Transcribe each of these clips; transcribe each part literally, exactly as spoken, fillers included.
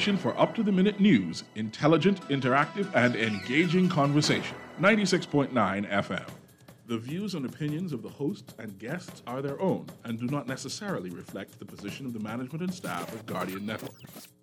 station for up-to-the-minute news, intelligent, interactive, and engaging conversation. ninety-six point nine F M. The views and opinions of the hosts and guests are their own and do not necessarily reflect the position of the management and staff of Guardian Network.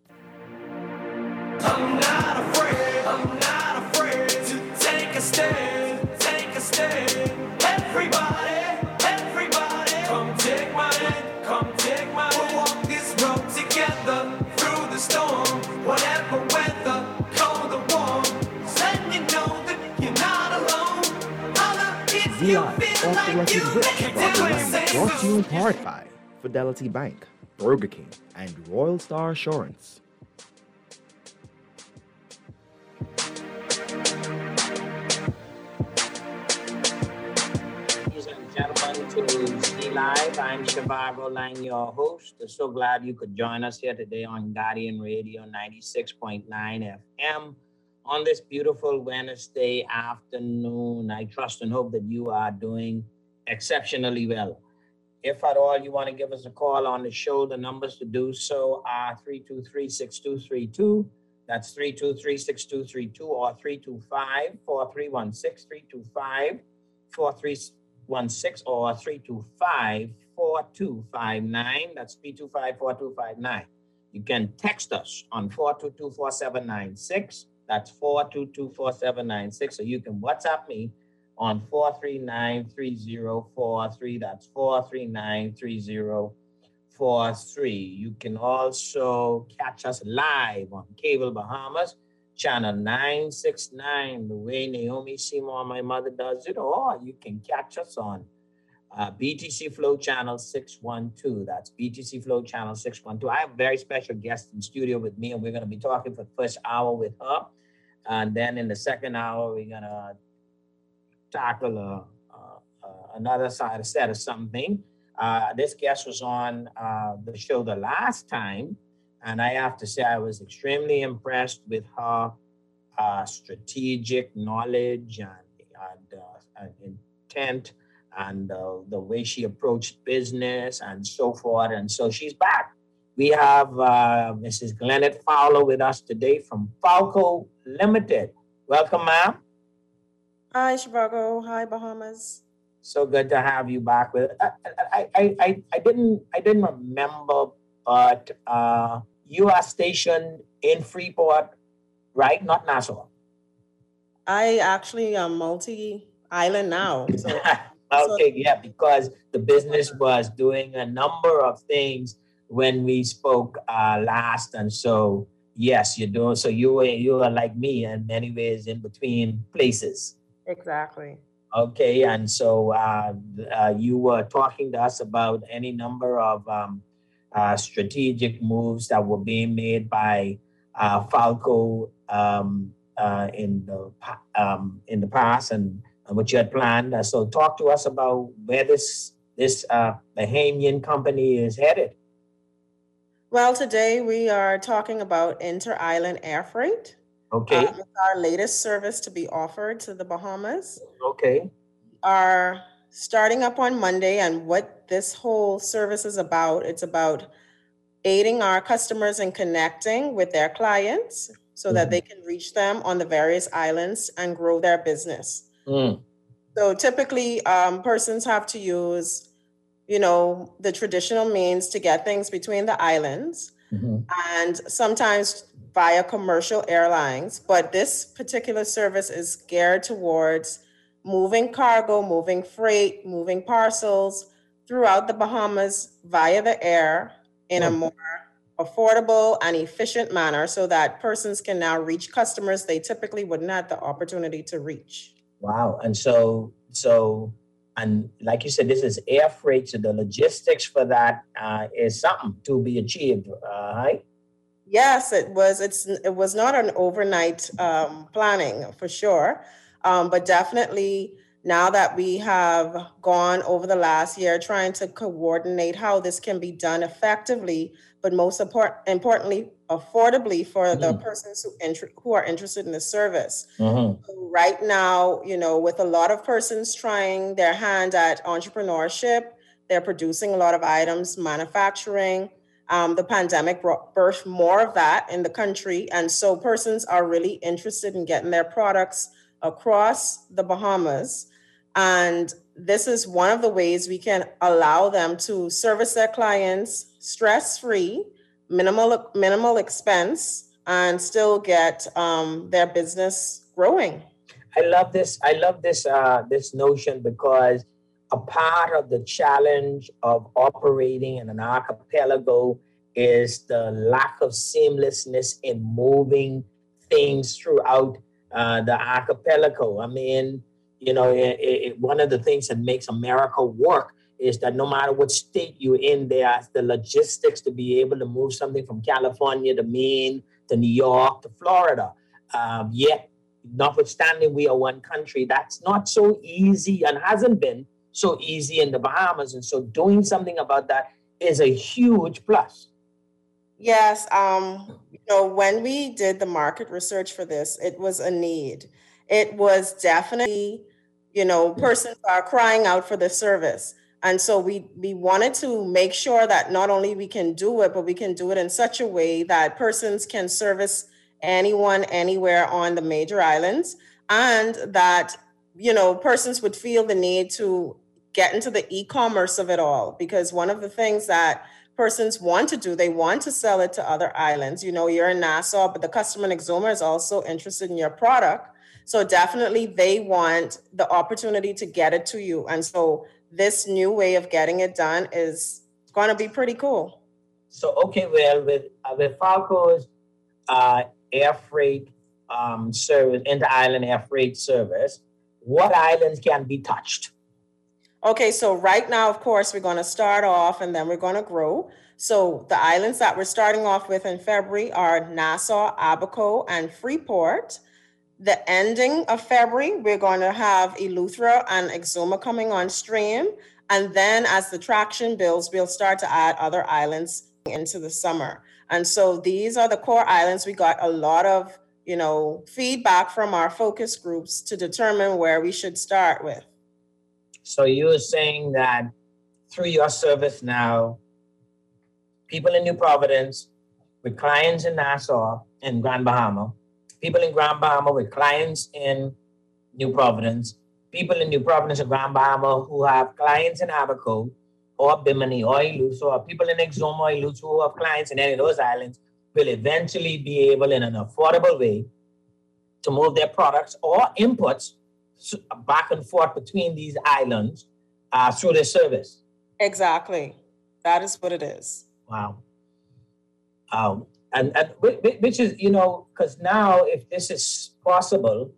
I'm not afraid, I'm not afraid to take a stand, take a stand. Everybody, everybody, come take my hand, come take my hand. We'll walk this road together through the storm, whatever weather, cold or warm. Then you know that you're not alone. Holla if you feel like you can do it. Brought to you in part by Fidelity Bank, Burger King, and Royal Star Assurance. To Z Live. I'm Shivago Lang, your host. I'm so glad you could join us here today on Guardian Radio ninety-six point nine F M on this beautiful Wednesday afternoon. I trust and hope that you are doing exceptionally well. If at all you want to give us a call on the show, the numbers to do so are three two three, six two three two. That's three two three, six two three two or three two five, four three one six, three two five, four three one six or three two five, four two five nine. That's three two five, four two five nine. You can text us on four two two, four seven nine six. That's four two two, four seven nine six. So you can WhatsApp me on four three nine, three zero four three. That's four three nine, three zero four three. You can also catch us live on Cable Bahamas, channel nine sixty-nine, the way Naomi Seymour, my mother, does it, or you can catch us on uh, B T C Flow channel six one two. That's B T C Flow channel six one two. I have a very special guest in studio with me, and we're going to be talking for the first hour with her. And then in the second hour, we're going to tackle a, uh, uh, another side, a set of something. Uh, this guest was on uh, the show the last time, and I have to say, I was extremely impressed with her uh, strategic knowledge and, and, uh, and intent and uh, the way she approached business and so forth. And so she's back. We have uh, Missus Glenette Fowler with us today from Falco Limited. Welcome, ma'am. Hi, Chicago. Hi, Bahamas. So good to have you back with. I, I, I, I, I didn't, I didn't remember, but. Uh, You are stationed in Freeport, right? Not Nassau. I actually am multi-island now. So, okay, so, yeah, because the business was doing a number of things when we spoke uh, last, and so yes, you're doing. So you were you are like me in many ways in between places. Exactly. Okay, and so uh, uh, you were talking to us about any number of. Um, Uh, strategic moves that were being made by uh, Falco um, uh, in the um, in the past and, and what you had planned. Uh, so, talk to us about where this this uh, Bahamian company is headed. Well, today we are talking about inter-island air freight. Okay, uh, it's our latest service to be offered to the Bahamas. Okay, Our starting up on Monday, and what this whole service is about, it's about aiding our customers in connecting with their clients so mm-hmm. that they can reach them on the various islands and grow their business. Mm. So typically, um, persons have to use, you know, the traditional means to get things between the islands, mm-hmm. and sometimes via commercial airlines. But this particular service is geared towards moving cargo, moving freight, moving parcels throughout the Bahamas via the air in a more affordable and efficient manner so that persons can now reach customers they typically wouldn't have the opportunity to reach. Wow. And so, so, and like you said, this is air freight, so the logistics for that uh, is something to be achieved, uh, right? Yes, it was. It's it was not an overnight um, planning for sure. Um, but definitely now that we have gone over the last year trying to coordinate how this can be done effectively, but most import- importantly, affordably for mm-hmm. the persons who, int- who are interested in the service. Mm-hmm. So right now, you know, with a lot of persons trying their hand at entrepreneurship, they're producing a lot of items, manufacturing, Um, the pandemic brought birth more of that in the country. And so persons are really interested in getting their products across the Bahamas. And this is one of the ways we can allow them to service their clients stress-free, minimal, minimal expense, and still get um, their business growing. I love this. I love this, uh, this notion, because a part of the challenge of operating in an archipelago is the lack of seamlessness in moving things throughout uh, the archipelago. I mean, you know, it, it, one of the things that makes America work is that no matter what state you're in, there's the logistics to be able to move something from California to Maine to New York to Florida. Um, yet, notwithstanding we are one country, that's not so easy and hasn't been so easy in the Bahamas. And so doing something about that is a huge plus. Yes. Um, you know, when we did the market research for this, it was a need. It was definitely, you know, persons are crying out for the service. And so we, we wanted to make sure that not only we can do it, but we can do it in such a way that persons can service anyone, anywhere on the major islands, and that, you know, persons would feel the need to get into the e-commerce of it all. Because one of the things that persons want to do, they want to sell it to other islands. You know, you're in Nassau, but the customer in Exuma is also interested in your product. So definitely they want the opportunity to get it to you. And so this new way of getting it done is going to be pretty cool. So, okay, well, with, uh, with Falco's uh, air freight um, service, inter-island air freight service, what islands can be touched? Okay, so right now, of course, we're going to start off and then we're going to grow. So the islands that we're starting off with in February are Nassau, Abaco, and Freeport. The ending of February, we're going to have Eleuthera and Exuma coming on stream. And then as the traction builds, we'll start to add other islands into the summer. And so these are the core islands. We got a lot of, you know, feedback from our focus groups to determine where we should start with. So you were saying that through your service now, people in New Providence with clients in Nassau and Grand Bahama, people in Grand Bahama with clients in New Providence, people in New Providence and Grand Bahama who have clients in Abaco or Bimini or Eleuthera, or people in Exuma or Eleuthera who have clients in any of those islands will eventually be able in an affordable way to move their products or inputs back and forth between these islands uh, through their service. Exactly. That is what it is. Wow. Um, and, and which is, you know, because now if this is possible,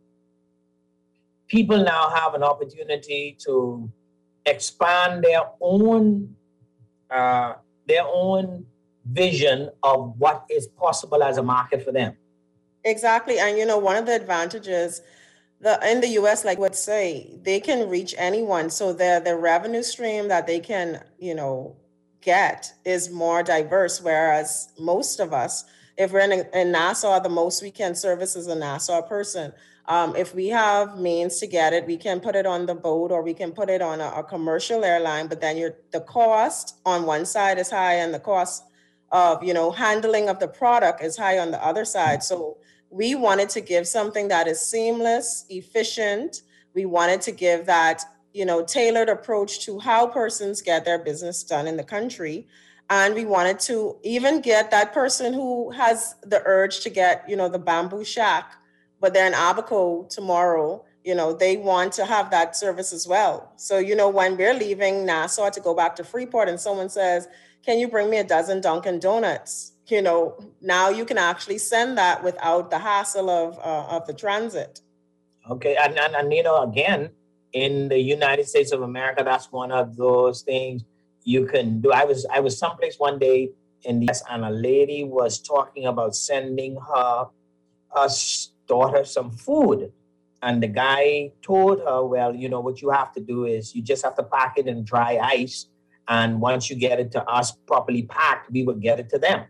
people now have an opportunity to expand their own, uh, their own vision of what is possible as a market for them. Exactly. And, you know, one of the advantages The, in the U S, like would say, they can reach anyone. So the, the revenue stream that they can, you know, get is more diverse. Whereas most of us, if we're in, in Nassau, the most we can service is a Nassau person. Um, if we have means to get it, we can put it on the boat or we can put it on a, a commercial airline. But then you're, the cost on one side is high and the cost of, you know, handling of the product is high on the other side. So we wanted to give something that is seamless, efficient. We wanted to give that, you know, tailored approach to how persons get their business done in the country. And we wanted to even get that person who has the urge to get, you know, the bamboo shack, but they're in Abaco tomorrow, you know, they want to have that service as well. So, you know, when we're leaving Nassau to go back to Freeport and someone says, can you bring me a dozen Dunkin' Donuts? You know, now you can actually send that without the hassle of uh, of the transit. Okay, and, and and you know, again, in the United States of America, that's one of those things you can do. I was I was someplace one day in the U S and a lady was talking about sending her uh, daughter some food, and the guy told her, well, you know, what you have to do is you just have to pack it in dry ice, and once you get it to us properly packed, we will get it to them.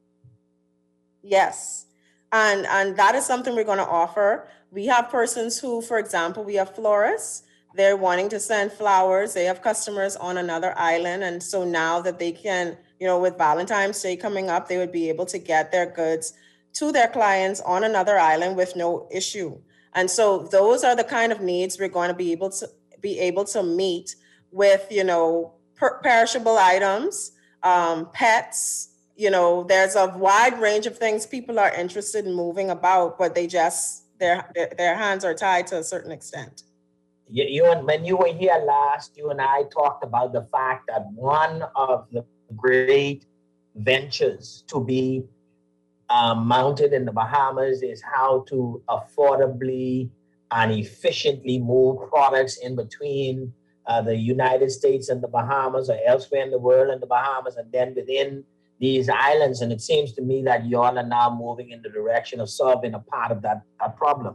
Yes. And, and that is something we're going to offer. We have persons who, for example, we have florists. They're wanting to send flowers. They have customers on another island. And so now that they can, you know, with Valentine's Day coming up, they would be able to get their goods to their clients on another island with no issue. And so those are the kind of needs we're going to be able to be able to meet with, you know, per- perishable items, um, pets. You know, there's a wide range of things people are interested in moving about, but they just, their, their, their hands are tied to a certain extent. You, you and when you were here last, you and I talked about the fact that one of the great ventures to be um, mounted in the Bahamas is how to affordably and efficiently move products in between uh, the United States and the Bahamas, or elsewhere in the world and the Bahamas, and then within these islands. And it seems to me that y'all are now moving in the direction of solving a part of that, that problem.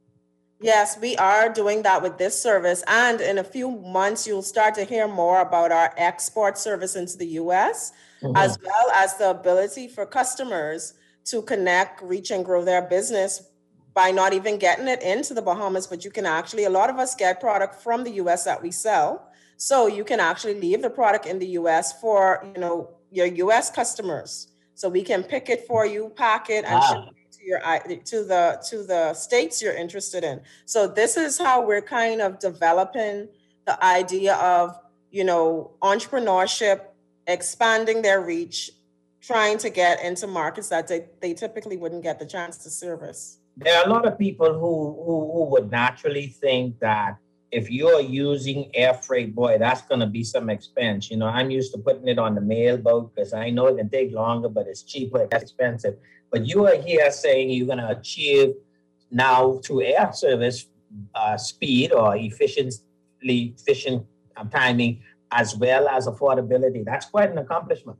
Yes, we are doing that with this service. And in a few months, you'll start to hear more about our export service into the U S, mm-hmm. as well as the ability for customers to connect, reach, and grow their business by not even getting it into the Bahamas, but you can actually, a lot of us get product from the U S that we sell. So you can actually leave the product in the U S for, you know, your U S customers. So we can pick it for you, pack it, and wow. ship it to your to the to the states you're interested in. So this is how we're kind of developing the idea of, you know, entrepreneurship, expanding their reach, trying to get into markets that they, they typically wouldn't get the chance to service. There are a lot of people who, who, who would naturally think that if you're using air freight, boy, that's going to be some expense. You know, I'm used to putting it on the mail boat because I know it can take longer, but it's cheaper, it's expensive. But you are here saying you're going to achieve now through air service uh, speed or efficiently efficient um, timing, as well as affordability. That's quite an accomplishment.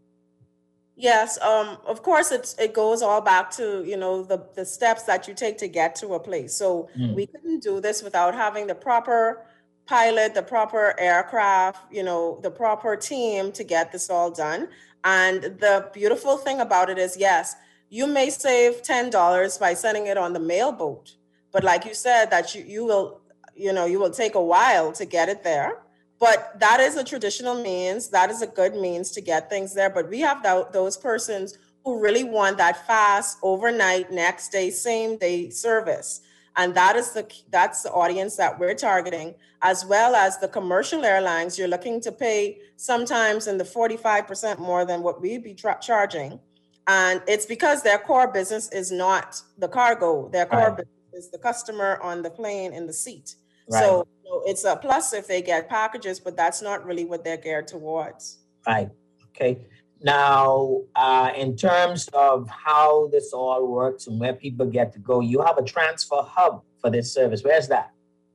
Yes, um, of course, it's, it goes all back to, you know, the, the steps that you take to get to a place. So mm. we couldn't do this without having the proper pilot, the proper aircraft, you know, the proper team to get this all done. And the beautiful thing about it is, yes, you may save ten dollars by sending it on the mail boat. But like you said, that you, you will, you know, you will take a while to get it there. But that is a traditional means. That is a good means to get things there. But we have th- those persons who really want that fast, overnight, next day, same day service. And that is the that's the audience that we're targeting, as well as the commercial airlines. You're looking to pay sometimes in the forty-five percent more than what we'd be tra- charging. And it's because their core business is not the cargo. Their core right. business is the customer on the plane in the seat. Right. So you know, it's a plus if they get packages, but that's not really what they're geared towards. Right. Okay. Now, uh, in terms of how this all works and where people get to go, you have a transfer hub for this service. Where's that?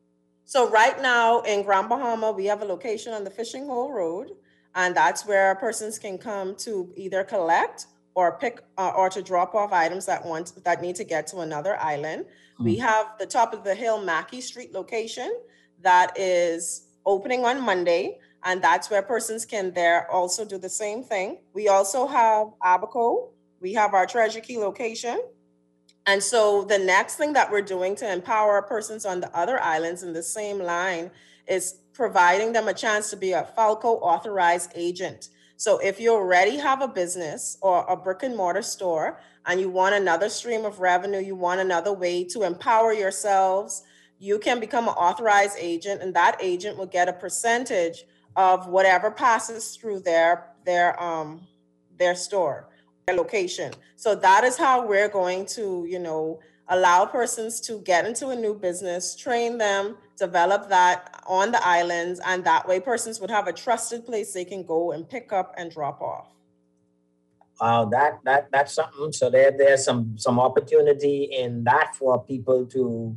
So right now in Grand Bahama, we have a location on the Fishing Hole Road, and that's where persons can come to either collect or pick uh, or to drop off items that want that need to get to another island. Hmm. We have the top of the hill Mackey Street location that is opening on Monday, and that's where persons can there also do the same thing. We also have Abaco. We have our Treasure Key location. And so the next thing that we're doing to empower persons on the other islands in the same line is providing them a chance to be a Falco authorized agent. So if you already have a business or a brick and mortar store and you want another stream of revenue, you want another way to empower yourselves, you can become an authorized agent, and that agent will get a percentage of whatever passes through their their um their store, their location. So that is how we're going to, you know, allow persons to get into a new business, train them, develop that on the islands, and that way persons would have a trusted place they can go and pick up and drop off. Wow, that that that's something. So there there's some some opportunity in that for people to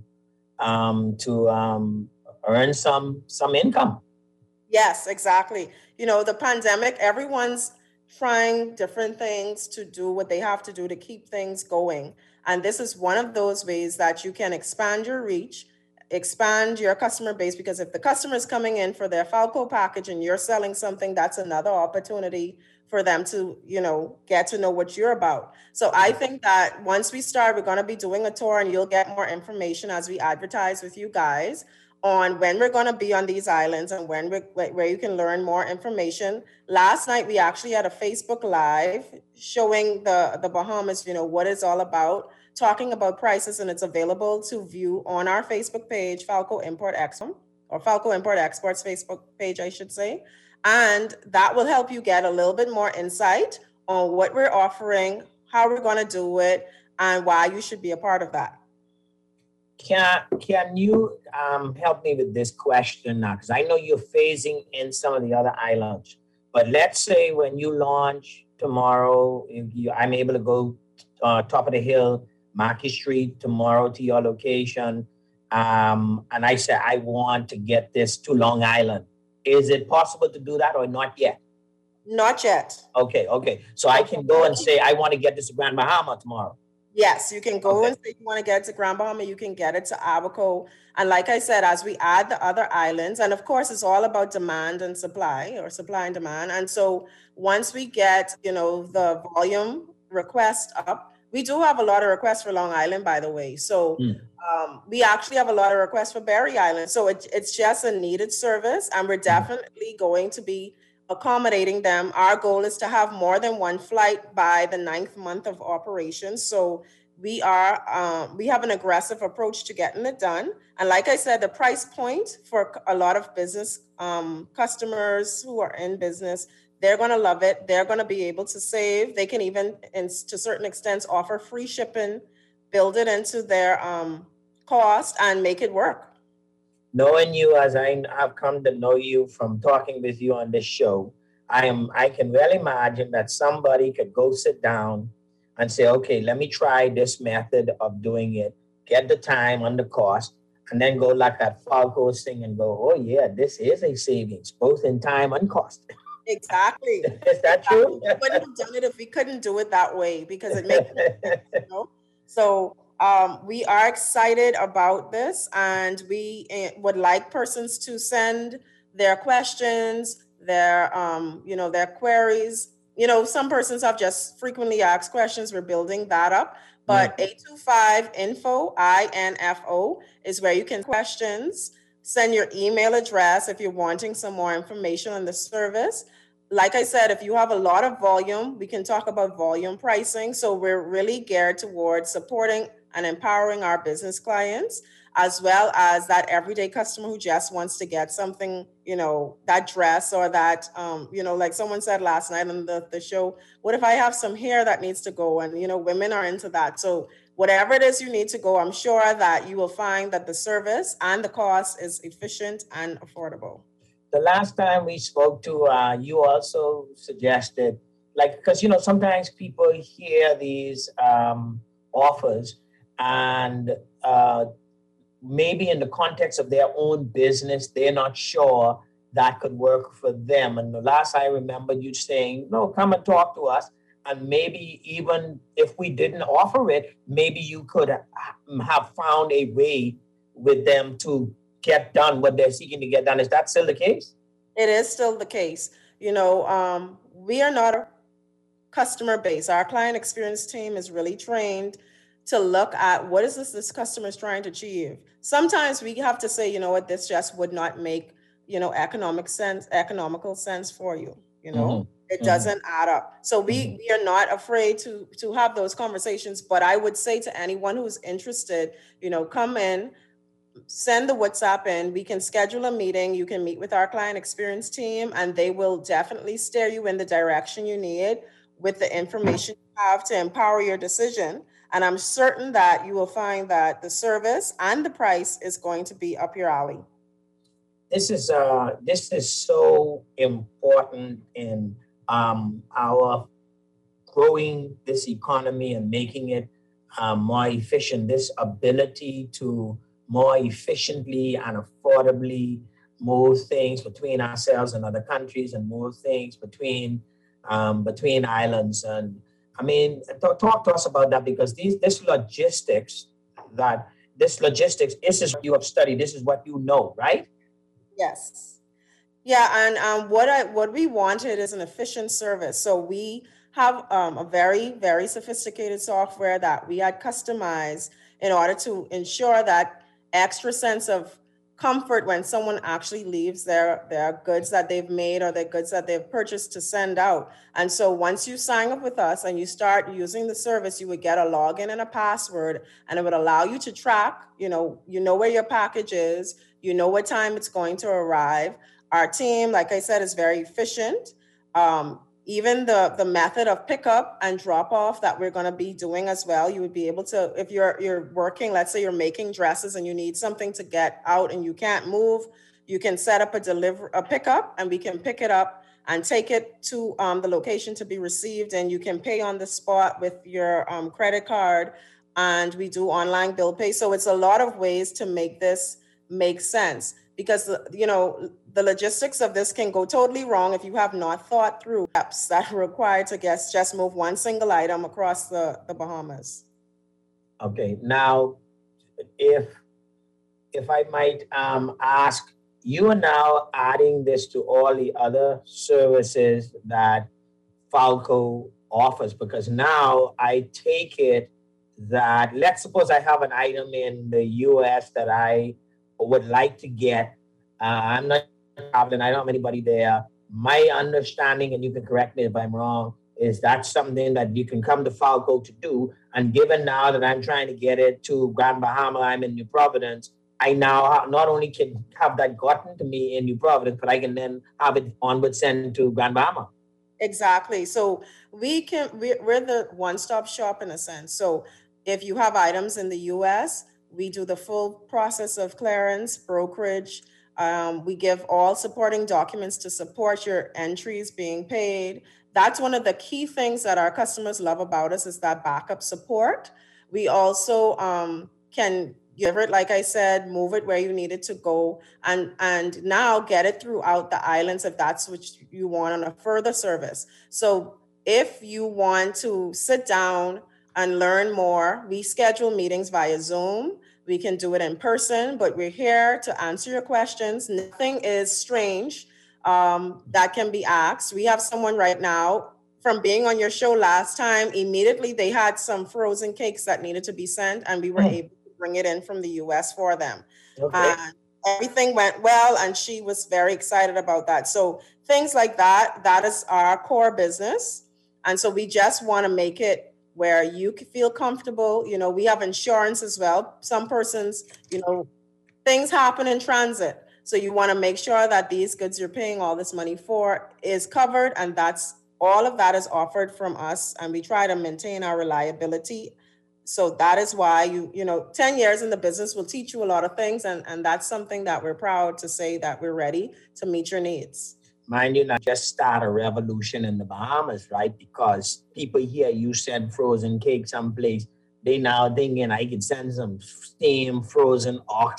um to um earn some some income. Yes, exactly. You know, the pandemic, everyone's trying different things to do what they have to do to keep things going. And this is one of those ways that you can expand your reach, expand your customer base, because if the customer is coming in for their Falco package and you're selling something, that's another opportunity for them to, you know, get to know what you're about. So I think that once we start, we're going to be doing a tour and you'll get more information as we advertise with you guys on when we're going to be on these islands and when we, where you can learn more information. Last night, we actually had a Facebook Live showing the, the Bahamas, you know, what it's all about, talking about prices, and it's available to view on our Facebook page, Falco Import Export, or Falco Import Exports Facebook page, I should say. And that will help you get a little bit more insight on what we're offering, how we're going to do it, and why you should be a part of that. Can, can you um, help me with this question now? Because I know you're phasing in some of the other islands. But let's say when you launch tomorrow, if you, I'm able to go uh, top of the hill, Market Street tomorrow to your location, um, and I say I want to get this to Long Island. Is it possible to do that or not yet? Not yet. Okay, okay. So I can go and say I want to get this to Grand Bahama tomorrow. Yes, you can go Okay. and say you want to get it to Grand Bahama, you can get it to Abaco. And like I said, as we add the other islands, and of course, it's all about demand and supply, or supply and demand. And so once we get, you know, the volume request up, we do have a lot of requests for Long Island, by the way. So Mm. um, we actually have a lot of requests for Berry Island. So it, it's just a needed service, and we're definitely going to be accommodating them. Our goal is to have more than one flight by the ninth month of operation. So we are um, we have an aggressive approach to getting it done. And like I said, the price point for a lot of business um, customers who are in business, they're going to love it. They're going to be able to save. They can even, in, to certain extents, offer free shipping, build it into their um, cost, and make it work. Knowing you as I have come to know you from talking with you on this show, I am I can well imagine that somebody could go sit down and say, okay, let me try this method of doing it, get the time and the cost, and then go like that Falco's thing and go, oh yeah, this is a savings, both in time and cost. Exactly. Is that true? We wouldn't have done it if we couldn't do it that way, because it makes sense, you know? So um, we are excited about this, and we uh, would like persons to send their questions, their um, you know, their queries. You know, some persons have just frequently asked questions. We're building that up. But eight two five info, I N F O, is where you can questions. Send your email address if you're wanting some more information on the service. Like I said, if you have a lot of volume, we can talk about volume pricing. So we're really geared towards supporting and empowering our business clients, as well as that everyday customer who just wants to get something, you know, that dress or that, um, you know, like someone said last night on the, the show, what if I have some hair that needs to go? And, you know, women are into that. So whatever it is you need to go, I'm sure that you will find that the service and the cost is efficient and affordable. The last time we spoke to, uh, you also suggested, like, because, you know, sometimes people hear these um, offers and uh, maybe in the context of their own business, they're not sure that could work for them. And the last I remember you saying, no, come and talk to us. And maybe even if we didn't offer it, maybe you could have found a way with them to get done what they're seeking to get done. Is that still the case? It is still the case. You know, um, we are not a customer base. Our client experience team is really trained to look at what is this this customer is trying to achieve. Sometimes we have to say, you know what, this just would not make, you know, economic sense, economical sense for you. You know, mm-hmm. it mm-hmm. doesn't add up. So we, mm-hmm. we are not afraid to to have those conversations. But I would say to anyone who's interested, you know, come in, send the WhatsApp in, we can schedule a meeting. You can meet with our client experience team, and they will definitely steer you in the direction you need with the information you have to empower your decision. And I'm certain that you will find that the service and the price is going to be up your alley. This is uh, this is so important in um, our growing this economy and making it uh, more efficient. This ability to more efficiently and affordably move things between ourselves and other countries, and move things between um, between islands. And I mean, talk, talk to us about that, because these this logistics that this logistics this is what you have studied. This is what you know, right? Yes. Yeah, and um, what I what we wanted is an efficient service. So we have um, a very, very sophisticated software that we had customized in order to ensure that extra sense of comfort when someone actually leaves their, their goods that they've made or their goods that they've purchased to send out. And so once you sign up with us and you start using the service, you would get a login and a password, and it would allow you to track, you know, you know where your package is, you know what time it's going to arrive. Our team, like I said, is very efficient. Um, Even the, the method of pickup and drop off that we're going to be doing as well, you would be able to, if you're you're working, let's say you're making dresses and you need something to get out and you can't move, you can set up a deliver a pickup and we can pick it up and take it to um, the location to be received, and you can pay on the spot with your um, credit card, and we do online bill pay. So it's a lot of ways to make this make sense, because, you know, the logistics of this can go totally wrong if you have not thought through steps that are required to guess just move one single item across the, the Bahamas. Okay, now, if if I might um, ask, you are now adding this to all the other services that Falco offers, because now I take it that, let's suppose I have an item in the U S that I would like to get. Uh, I'm not traveling, I don't have anybody there. My understanding, and you can correct me if I'm wrong, is that something that you can come to Falco to do. And given now that I'm trying to get it to Grand Bahama, I'm in New Providence, I now not only can have that gotten to me in New Providence, but I can then have it onward sent to Grand Bahama. Exactly. So we can, we're the one-stop shop in a sense. So if you have items in the U S, we do the full process of clearance, brokerage. Um, we give all supporting documents to support your entries being paid. That's one of the key things that our customers love about us, is that backup support. We also um, can give it, like I said, move it where you need it to go, and, and now get it throughout the islands if that's what you want on a further service. So if you want to sit down and learn more, we schedule meetings via Zoom. We can do it in person, but we're here to answer your questions. Nothing is strange um, that can be asked. We have someone right now from being on your show last time. Immediately, they had some frozen cakes that needed to be sent, and we were mm. able to bring it in from the U S for them. Okay. And everything went well, and she was very excited about that. So things like that, that is our core business. And so we just want to make it where you can feel comfortable. You know, we have insurance as well. Some persons, you know, things happen in transit. So you want to make sure that these goods you're paying all this money for is covered. And that's all of that is offered from us. And we try to maintain our reliability. So that is why you, you know, ten years in the business will teach you a lot of things. And, and that's something that we're proud to say that we're ready to meet your needs. Mind you, not just start a revolution in the Bahamas, right? Because people hear you send frozen cake someplace, they now thinking I can send some steamed frozen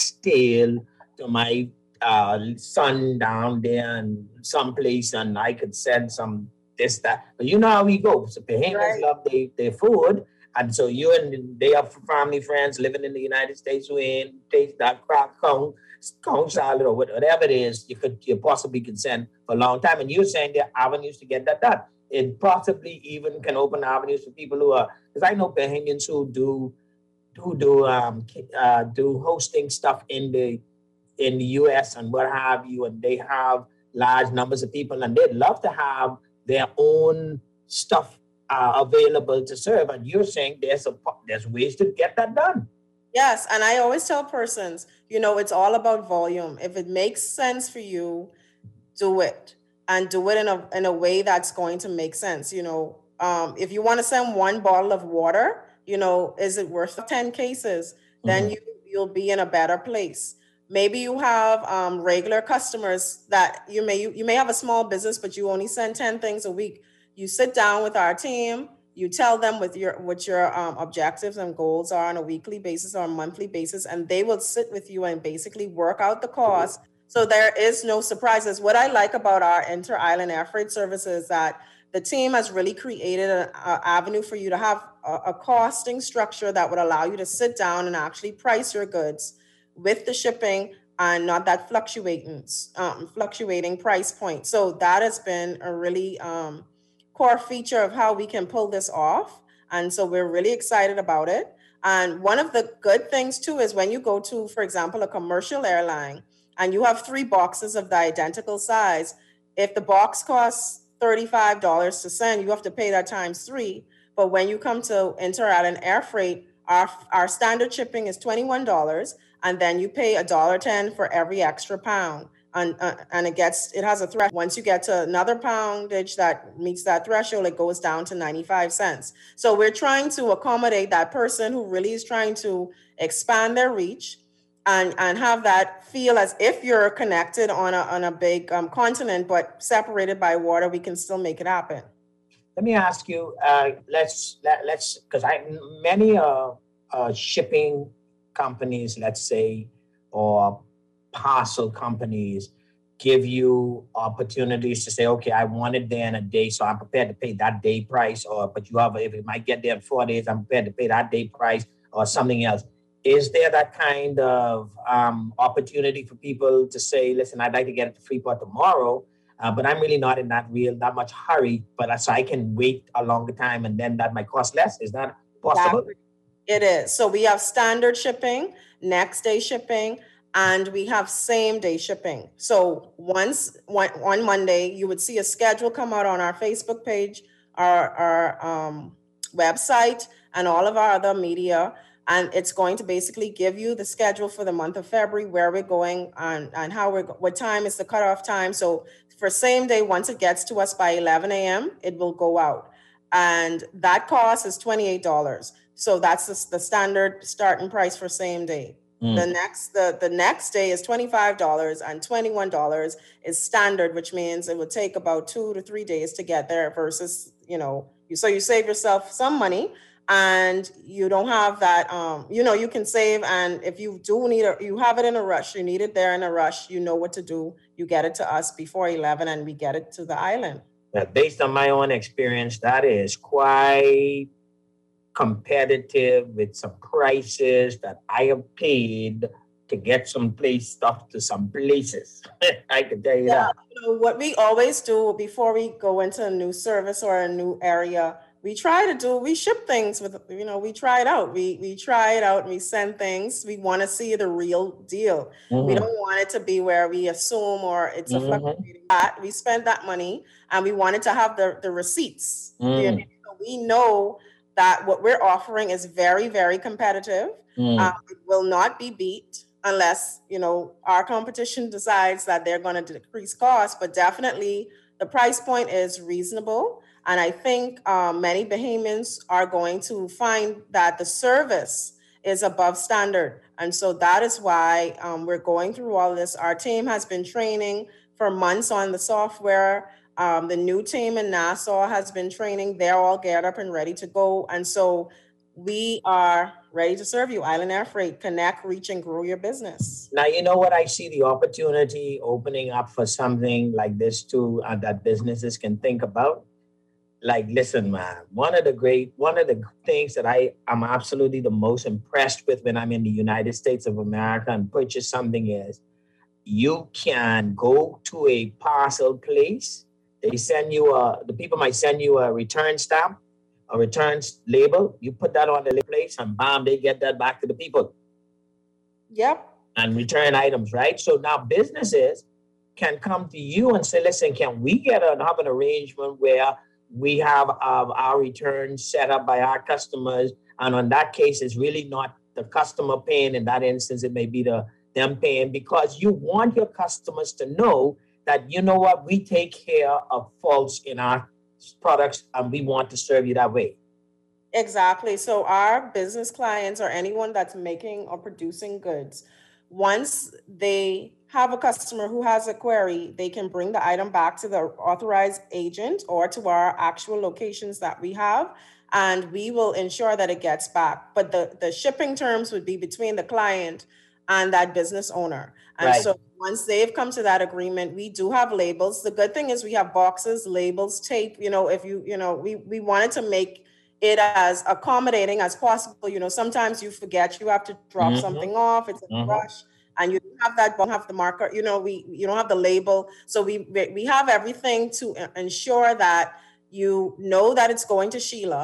oxtail to my uh, son down there and someplace, and I could send some this, that. But you know how we go. So Bahamians right. love their, their food. And so you and they have family, friends living in the United States who ain't taste that crack cone, cone salad or whatever it is, you could you possibly can send for a long time. And you're saying there are avenues to get that done. It possibly even can open avenues for people who are, because I know Bahamians who do who do um uh, do hosting stuff in the in the U S and what have you, and they have large numbers of people, and they'd love to have their own stuff Uh, available to serve. And you're saying there's a there's ways to get that done. Yes, and I always tell persons, you know, it's all about volume. If it makes sense for you, do it, and do it in a in a way that's going to make sense. You know, um, if you want to send one bottle of water, you know, is it worth ten cases? Mm-hmm. Then you you'll be in a better place. Maybe you have um, regular customers that you may you, you may have a small business, but you only send ten things a week. You sit down with our team, you tell them with your what your um, objectives and goals are on a weekly basis or a monthly basis, and they will sit with you and basically work out the cost. So there is no surprises. What I like about our inter-island air freight service is that the team has really created an avenue for you to have a, a costing structure that would allow you to sit down and actually price your goods with the shipping and not that fluctuating, um, fluctuating price point. So that has been a really um, core feature of how we can pull this off. And so we're really excited about it. And one of the good things too is when you go to, for example, a commercial airline and you have three boxes of the identical size, if the box costs thirty-five dollars to send, you have to pay that times three. But when you come to Inter-Island Air Freight, our, our standard shipping is twenty-one dollars, and then you pay one dollar ten for every extra pound. And, uh, and it gets, it has a threshold. Once you get to another poundage that meets that threshold, it goes down to ninety-five cents. So we're trying to accommodate that person who really is trying to expand their reach and, and have that feel as if you're connected on a, on a big um, continent, but separated by water, we can still make it happen. Let me ask you, uh, let's, let, let's, because I, many uh, uh, shipping companies, let's say, or parcel companies give you opportunities to say, okay, I want it there in a day, so I'm prepared to pay that day price, or, but you have, if it might get there in four days, I'm prepared to pay that day price or something else. Is there that kind of um, opportunity for people to say, listen, I'd like to get it to Freeport tomorrow, uh, but I'm really not in that real, that much hurry, but so I can wait a longer time and then that might cost less? Is that possible? Exactly. It is. So we have standard shipping, next day shipping, and we have same day shipping. So once one, on Monday, you would see a schedule come out on our Facebook page, our, our um, website, and all of our other media. And it's going to basically give you the schedule for the month of February, where we're going and, and how we're, what time is the cutoff time. So for same day, once it gets to us by eleven a.m., it will go out. And that cost is twenty-eight dollars. So that's the, the standard starting price for same day. Mm. The next the, the next day is twenty-five dollars, and twenty-one dollars is standard, which means it would take about two to three days to get there versus, you know, you, so you save yourself some money and you don't have that, um, you know, you can save. And if you do need it, you have it in a rush, you need it there in a rush, you know what to do. You get it to us before eleven and we get it to the island. But based on my own experience, that is quite competitive with some prices that I have paid to get some place stuff to some places. I can tell you yeah, that. You know, what we always do before we go into a new service or a new area, we try to do, we ship things with, you know, we try it out. We we try it out and we send things. We want to see the real deal. Mm-hmm. We don't want it to be where we assume or it's a mm-hmm. fluctuating. We spend that money and we wanted to have the, the receipts. Mm. You know, so we know that what we're offering is very, very competitive. Mm. Um, it will not be beat unless, you know, our competition decides that they're going to decrease costs, but definitely the price point is reasonable. And I think um, many Bahamians are going to find that the service is above standard. And so that is why um, we're going through all this. Our team has been training for months on the software. Um, the new team in Nassau has been training. They're all geared up and ready to go. And so we are ready to serve you. Island Air Freight, connect, reach, and grow your business. Now, you know what? I see the opportunity opening up for something like this too, uh, that businesses can think about. Like, listen, man, one of the great, one of the things that I am absolutely the most impressed with when I'm in the United States of America and purchase something is you can go to a parcel place. They send you a, the people might send you a return stamp, a return label. You put that on the place and bam, they get that back to the people. Yep. And return items, right? So now businesses can come to you and say, listen, can we get a, have an arrangement where we have um, our returns set up by our customers? And on that case, it's really not the customer paying. In that instance, it may be the them paying, because you want your customers to know that, you know what, we take care of faults in our products and we want to serve you that way. Exactly. So our business clients or anyone that's making or producing goods, once they have a customer who has a query, they can bring the item back to the authorized agent or to our actual locations that we have, and we will ensure that it gets back. But the, the shipping terms would be between the client and that business owner. And right. So once they've come to that agreement, we do have labels. The good thing is we have boxes, labels, tape. You know, if you, you know, we, we wanted to make it as accommodating as possible. You know, sometimes you forget you have to drop mm-hmm. something off. It's a mm-hmm. rush. And you don't have that, don't have the marker, you know, we you don't have the label. So we we have everything to ensure that you know that it's going to Sheila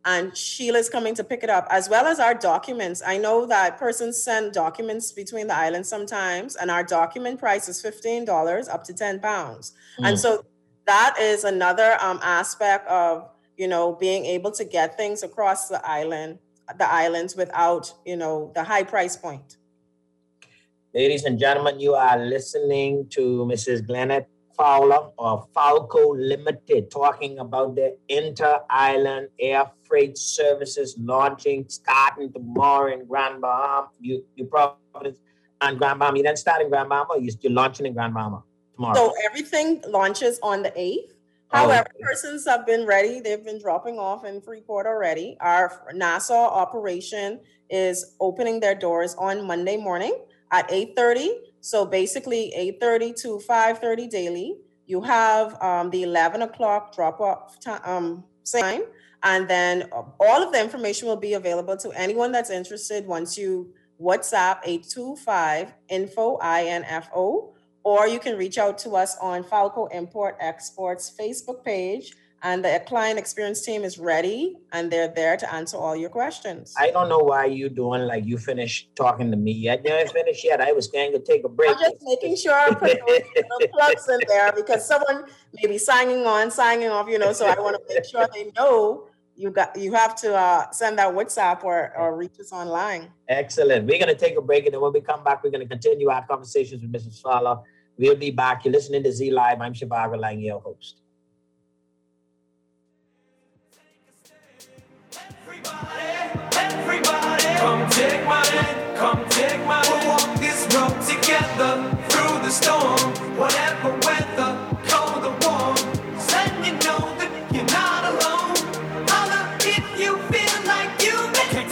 and Sheila's coming to pick it up, as well as our documents. I know that persons send documents between the islands sometimes, and our document price is fifteen dollars up to ten pounds. Mm. And so that is another um, aspect of, you know, being able to get things across the island, the islands without, you know, the high price point. Ladies and gentlemen, you are listening to Missus Glennett Fowler of Falco Limited talking about the inter-island air freight services launching starting tomorrow in Grand Bahama. You you probably on Grand Bahama. You didn't start in Grand Bahama, or you, you're launching in Grand Bahama tomorrow? So everything launches on the eighth. However, oh, okay. persons have been ready. They've been dropping off in Freeport already. Our Nassau operation is opening their doors on Monday morning at eight thirty. So basically eight thirty to five thirty daily. You have um, the eleven o'clock drop-off time, um, time, and then all of the information will be available to anyone that's interested once you WhatsApp eight two five info, I N F O, or you can reach out to us on Falco Import Export's Facebook page. And the client experience team is ready, and they're there to answer all your questions. I don't know why you doing like you finished talking to me yet. You haven't finished yet. I was going to take a break. I'm just making sure I put those little plugs in there because someone may be signing on, signing off, you know, so I want to make sure they know you got you have to uh, send that WhatsApp or, or reach us online. Excellent. We're going to take a break, and then when we come back, we're going to continue our conversations with Missus Fowler. We'll be back. You're listening to Z Live. I'm Shivago Lang, your host. Everybody, come take my hand, come take my hand. We'll walk this road together through the storm, whatever weather, cold or warm. Let you know that you're not alone. Holla if you feel like you make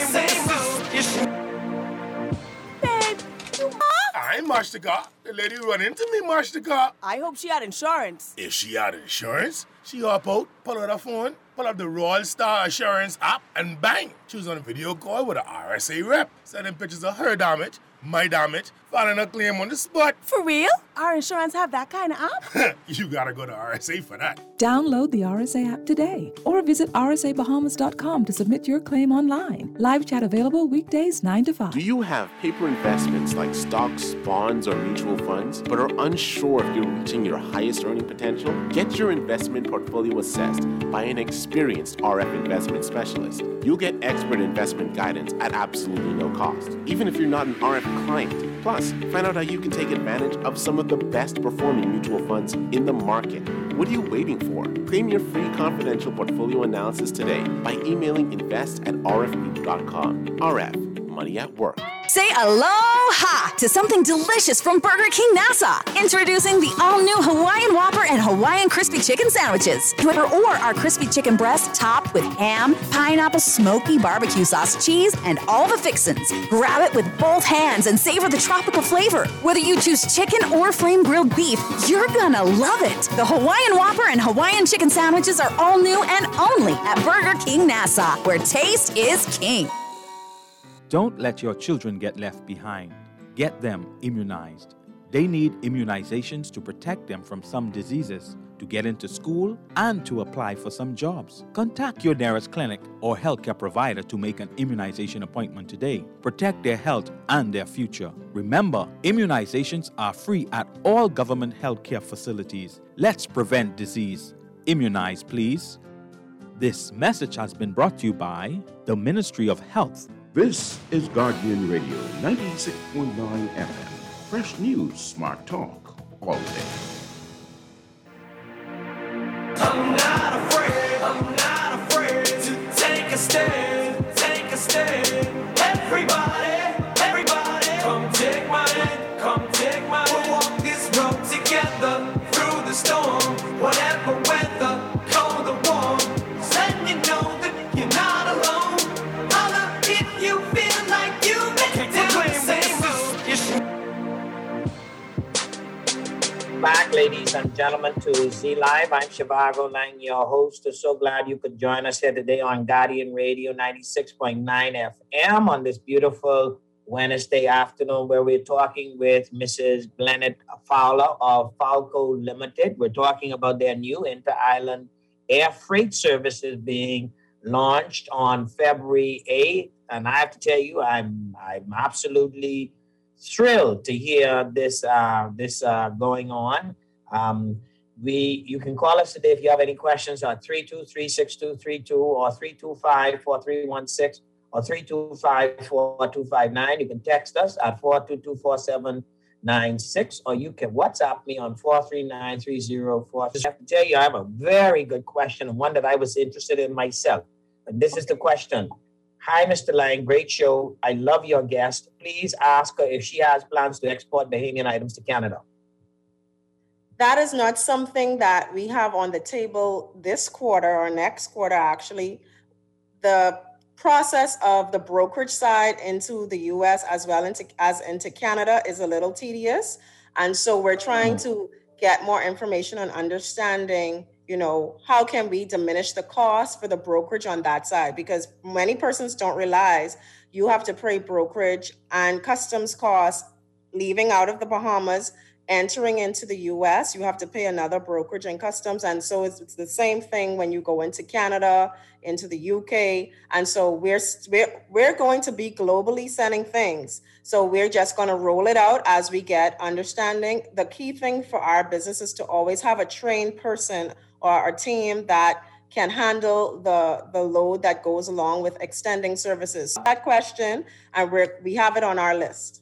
the same road. Babe, you up? I marched the car. The lady run into me, marched the car. I hope she had insurance. If she had insurance, she hop out, pull out her phone, pull up the Royal Star Assurance app, and bang! She was on a video call with an R S A rep, sending pictures of her damage, my damage, filing a claim on the spot. For real? Our insurance have that kind of app? You gotta go to R S A for that. Download the R S A app today or visit R S A Bahamas dot com to submit your claim online. Live chat available weekdays nine to five. Do you have paper investments like stocks, bonds, or mutual funds, but are unsure if you're reaching your highest earning potential? Get your investment portfolio assessed by an experienced R F investment specialist. You'll get expert investment guidance at absolutely no cost, even if you're not an R F client. Plus, find out how you can take advantage of some of the best performing mutual funds in the market. What are you waiting for? Claim your free confidential portfolio analysis today by emailing invest at R F group dot com. R F, money at work. Say aloha to something delicious from Burger King Nassau. Introducing the all-new Hawaiian Whopper and Hawaiian Crispy Chicken Sandwiches. Or our crispy chicken breast topped with ham, pineapple, smoky barbecue sauce, cheese, and all the fixins. Grab it with both hands and savor the tropical flavor. Whether you choose chicken or flame grilled beef, you're gonna love it. The Hawaiian Whopper and Hawaiian Chicken Sandwiches are all new and only at Burger King Nassau, where taste is king. Don't let your children get left behind. Get them immunized. They need immunizations to protect them from some diseases, to get into school, and to apply for some jobs. Contact your nearest clinic or healthcare provider to make an immunization appointment today. Protect their health and their future. Remember, immunizations are free at all government healthcare facilities. Let's prevent disease. Immunize, please. This message has been brought to you by the Ministry of Health. This is Guardian Radio, ninety-six point nine F M. Fresh news, smart talk, all day. I'm not afraid, I'm not afraid to take a stand, take a stand. Everybody, everybody, come take my hand, come take my hand. We'll walk this road together through the storm, whatever weather, cold or warm. Let you know that you're not alone. If you feel like you make the same road. Back, ladies and gentlemen, to Z Live. I'm Shivago Lang, your host. I'm so glad you could join us here today on Guardian Radio ninety-six point nine F M on this beautiful Wednesday afternoon, where we're talking with Missus Glennett Fowler of Falco Limited. We're talking about their new inter-island air freight services being launched on February eighth, and I have to tell you, I'm I'm absolutely thrilled to hear this uh, this uh, going on. Um, we you can call us today if you have any questions on three two three, six two three two or three two five, four three one six or three two five, four two five nine. You can text us at four two two, four seven nine six, or you can WhatsApp me on four three nine, three zero four. I have to tell you, I have a very good question and one that I was interested in myself. And this is the question. Hi, Mister Lang, great show. I love your guest. Please ask her if she has plans to export Bahamian items to Canada. That is not something that we have on the table this quarter or next quarter, actually. The process of the brokerage side into the U S as well into, as into Canada is a little tedious. And so we're trying to get more information on understanding, you know, how can we diminish the cost for the brokerage on that side? Because many persons don't realize you have to pay brokerage and customs costs leaving out of the Bahamas, entering into the U S, you have to pay another brokerage and customs. And so it's, it's the same thing when you go into Canada, into the U K. And so we're, we're, we're going to be globally sending things. So we're just going to roll it out as we get understanding. The key thing for our business is to always have a trained person or a team that can handle the, the load that goes along with extending services. That question, and we're, we have it on our list.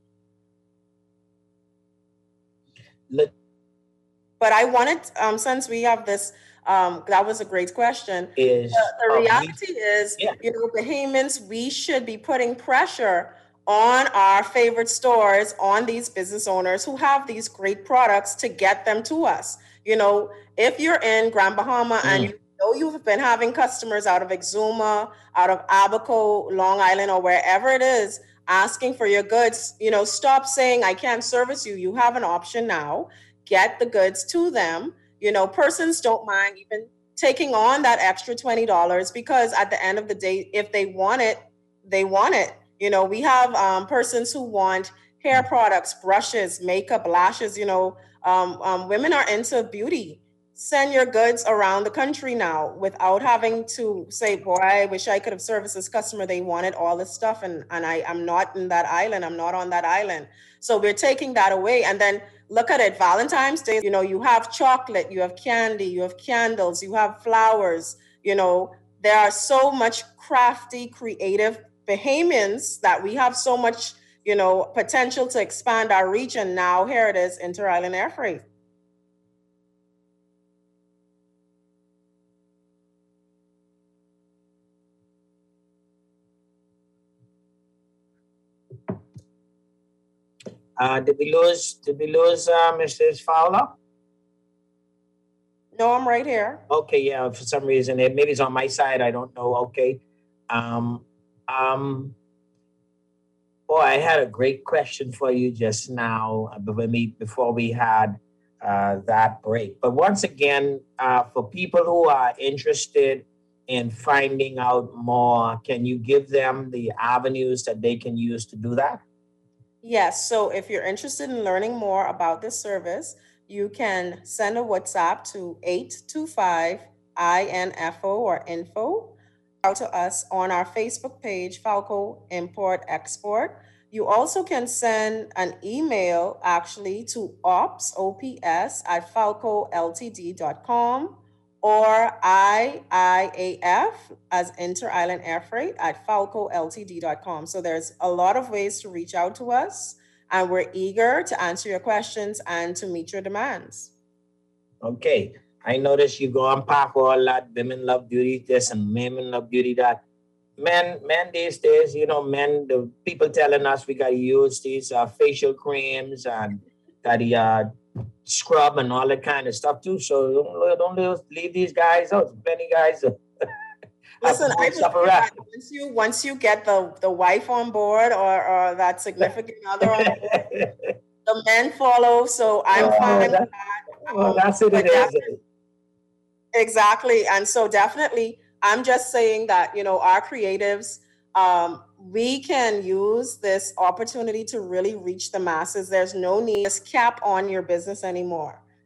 But I wanted, um, since we have this, um, that was a great question. Is, the the uh, reality we, is, yeah. you know, Bahamians, we should be putting pressure on our favorite stores, on these business owners who have these great products to get them to us. You know, if you're in Grand Bahama mm. and you know you've been having customers out of Exuma, out of Abaco, Long Island, or wherever it is, asking for your goods, you know, stop saying, I can't service you. You have an option now. Get the goods to them. You know, persons don't mind even taking on that extra twenty dollars because at the end of the day, if they want it, they want it. You know, we have um, persons who want hair products, brushes, makeup, lashes, you know, um, um, women are into beauty. Send your goods around the country now without having to say, boy, I wish I could have serviced this customer. They wanted all this stuff and, and I, I'm not in that island. I'm not on that island. So we're taking that away. And then look at it, Valentine's Day, you know, you have chocolate, you have candy, you have candles, you have flowers, you know, there are so much crafty, creative Bahamians that we have so much, you know, potential to expand our reach. And now here it is, inter-island air freight. Uh, did we lose? Did we lose uh, Missus Fowler? No, I'm right here. Okay, yeah. For some reason, it, maybe it's on my side. I don't know. Okay. Um, um. Oh, I had a great question for you just now. Before we before we had uh, that break. But once again, uh, for people who are interested in finding out more, can you give them the avenues that they can use to do that? Yes. So if you're interested in learning more about this service, you can send a WhatsApp to eight two five I N F O or info out to us on our Facebook page, Falco Import Export. You also can send an email actually to ops, O P S at falco L T D dot com or I I A F as Inter-Island Air Freight at falco L T D dot com. So there's a lot of ways to reach out to us, and we're eager to answer your questions and to meet your demands. Okay. I noticed you go unpack all that. Women love beauty this and women love beauty that. Men, men these days, you know, men, the people telling us we got to use these uh, facial creams and got the uh, scrub and all that kind of stuff too. So don't, don't leave these guys out. Plenty guys. Listen, I just that once you once you get the, the wife on board or, or that significant other on board, the men follow. So I'm oh, fine that, with that. Well, um, that's it. It is. Exactly. And so definitely, I'm just saying that, you know, our creatives, um, we can use this opportunity to really reach the masses. There's no need to cap on your business anymore.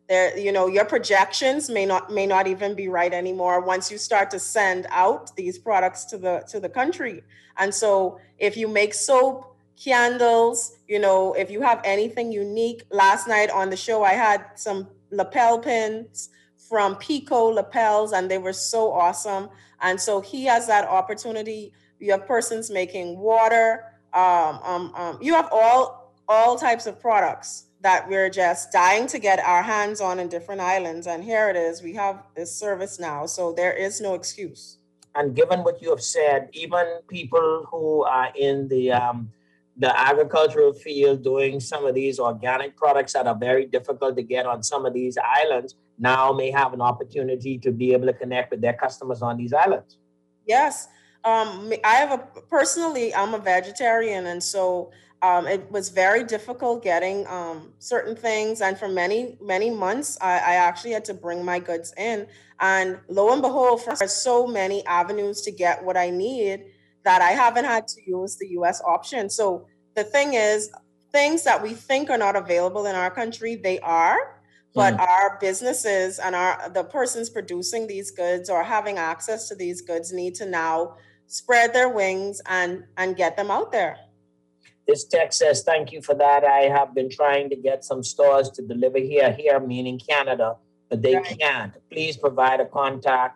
There, you know, your projections may not may not even be right anymore once you start to send out these products to the to the country. And so if you make soap, candles, you know, if you have anything unique, last night on the show I had some lapel pins from Pico lapels, and they were so awesome. And so he has that opportunity. You have persons making water. Um, um, um, you have all all types of products that we're just dying to get our hands on in different islands. And here it is. We have this service now. So there is no excuse. And given what you have said, even people who are in the um, the agricultural field doing some of these organic products that are very difficult to get on some of these islands now may have an opportunity to be able to connect with their customers on these islands. Yes. Um, I have a, personally, I'm a vegetarian. And so um, it was very difficult getting um, certain things. And for many, many months, I, I actually had to bring my goods in. And lo and behold, there's so many avenues to get what I need that I haven't had to use the U S option. So the thing is, things that we think are not available in our country, they are. But mm. our businesses and our the persons producing these goods or having access to these goods need to now spread their wings and, and get them out there. This text says, thank you for that. I have been trying to get some stores to deliver here, here meaning Canada, but they right. can't. Please provide a contact,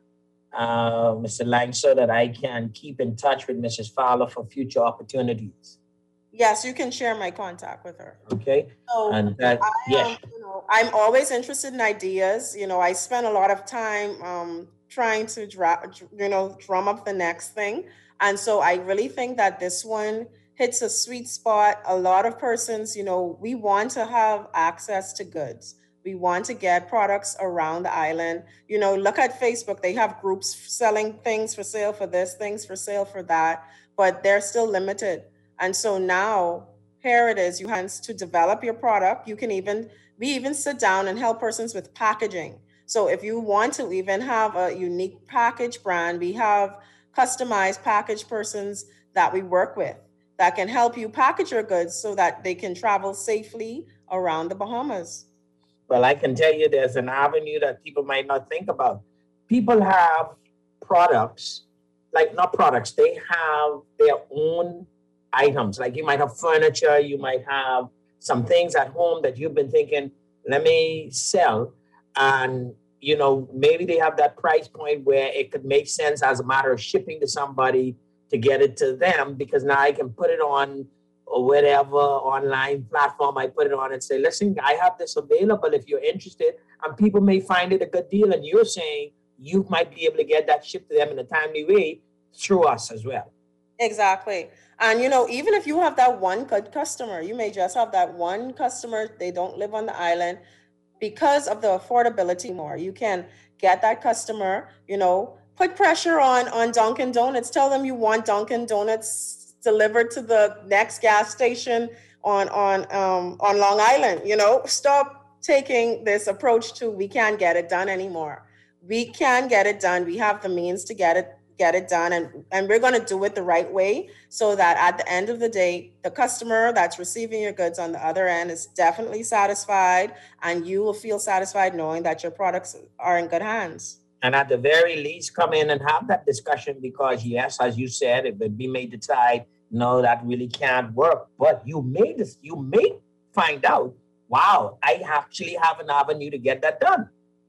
uh, Mister Lang, so that I can keep in touch with Missus Fowler for future opportunities. Yes, you can share my contact with her. Okay. So and that, I, yeah. um, you know, I'm always interested in ideas. You know, I spend a lot of time um, trying to, dra- you know, drum up the next thing. And so I really think that this one hits a sweet spot. A lot of persons, you know, we want to have access to goods. We want to get products around the island. You know, look at Facebook. They have groups selling things for sale for this, things for sale for that, but they're still limited. And so now, here it is. You have to develop your product. You can even, we even sit down and help persons with packaging. So if you want to even have a unique package brand, we have customized package persons that we work with that can help you package your goods so that they can travel safely around the Bahamas. Well, I can tell you there's an avenue that people might not think about. People have products, like not products, they have their own items. Like you might have furniture, you might have some things at home that you've been thinking, let me sell. And, you know, maybe they have that price point where it could make sense as a matter of shipping to somebody to get it to them, because now I can put it on or whatever online platform I put it on and say, listen, I have this available if you're interested. And people may find it a good deal. And you're saying you might be able to get that shipped to them in a timely way through us as well. Exactly. And, you know, even if you have that one good customer, you may just have that one customer, they don't live on the island, because of the affordability more. You can get that customer, you know, put pressure on, on Dunkin' Donuts. Tell them you want Dunkin' Donuts delivered to the next gas station on, on, um, on Long Island. You know, stop taking this approach to we can't get it done anymore. We can get it done. We have the means to get it get it done, and, and we're going to do it the right way so that at the end of the day, the customer that's receiving your goods on the other end is definitely satisfied, and you will feel satisfied knowing that your products are in good hands. And at the very least, come in and have that discussion, because yes, as you said, it would be made to decide, no, that really can't work. But you may, this, you may find out, wow, I actually have an avenue to get that done.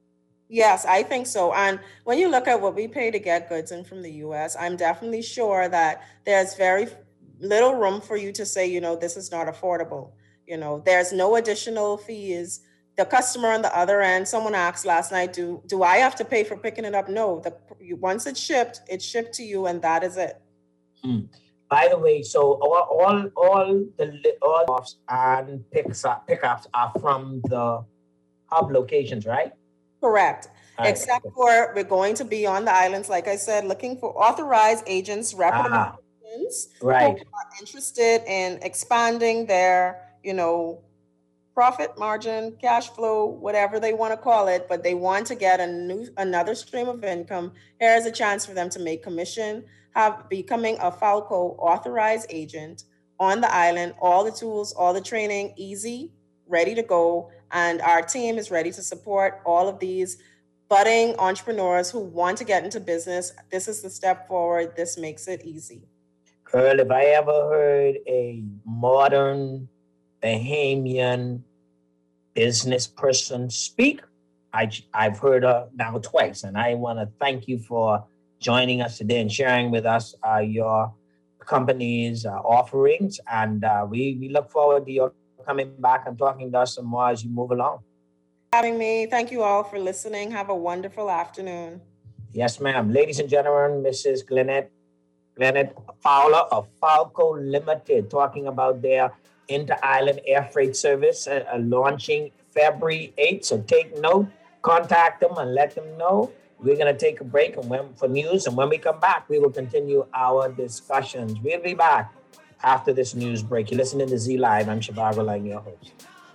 Yes, I think so. And when you look at what we pay to get goods in from the U S, I'm definitely sure that there's very little room for you to say, you know, this is not affordable. You know, there's no additional fees. The customer on the other end, someone asked last night, do do I have to pay for picking it up? No, the once it's shipped, it's shipped to you, and that is it. Hmm. By the way, so all all, all the all offs and picks up, pickups are from the hub locations, right? Correct. Right. Except for we're going to be on the islands, like I said, looking for authorized agents, reputable ah, agents right. who are interested in expanding their, you know, profit margin, cash flow, whatever they want to call it, but they want to get a new another stream of income. Here's a chance for them to make commission, have becoming a Falco authorized agent on the island, all the tools, all the training, easy. ready to go, and our team is ready to support all of these budding entrepreneurs who want to get into business. This is the step forward. This makes it easy. Earl, if I ever heard a modern Bahamian business person speak, I, I've heard her now twice, and I want to thank you for joining us today and sharing with us uh, your company's uh, offerings, and uh, we, we look forward to your coming back and talking to us some more as you move along. Having me. Thank you all for listening. Have a wonderful afternoon. Yes, ma'am. Ladies and gentlemen, Missus Glennett, Glennett Fowler of Falco Limited, talking about their inter-island air freight service uh, uh, launching February eighth. So take note, contact them and let them know. We're going to take a break and when, for news, and when we come back, we will continue our discussions. We'll be back after this news break. You're listening to Z Live. I'm Shivago Lang, your host.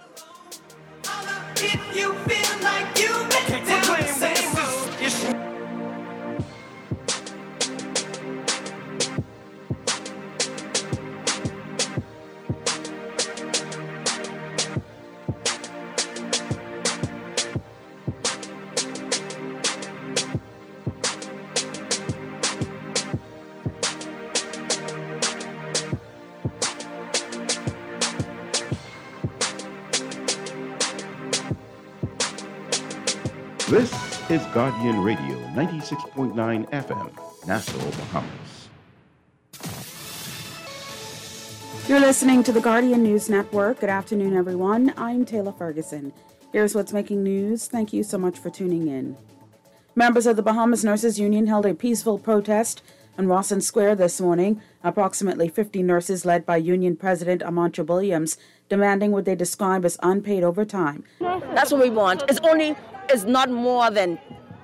If you feel like you've been down, say so. This is Guardian Radio, ninety-six point nine F M, Nassau, Bahamas. You're listening to the Guardian News Network. Good afternoon, everyone. I'm Taylor Ferguson. Here's what's making news. Thank you so much for tuning in. Members of the Bahamas Nurses Union held a peaceful protest on Rawson Square this morning. Approximately fifty nurses, led by Union President Amantra Williams, demanding what they describe as unpaid overtime. That's what we want. It's only, it's not more than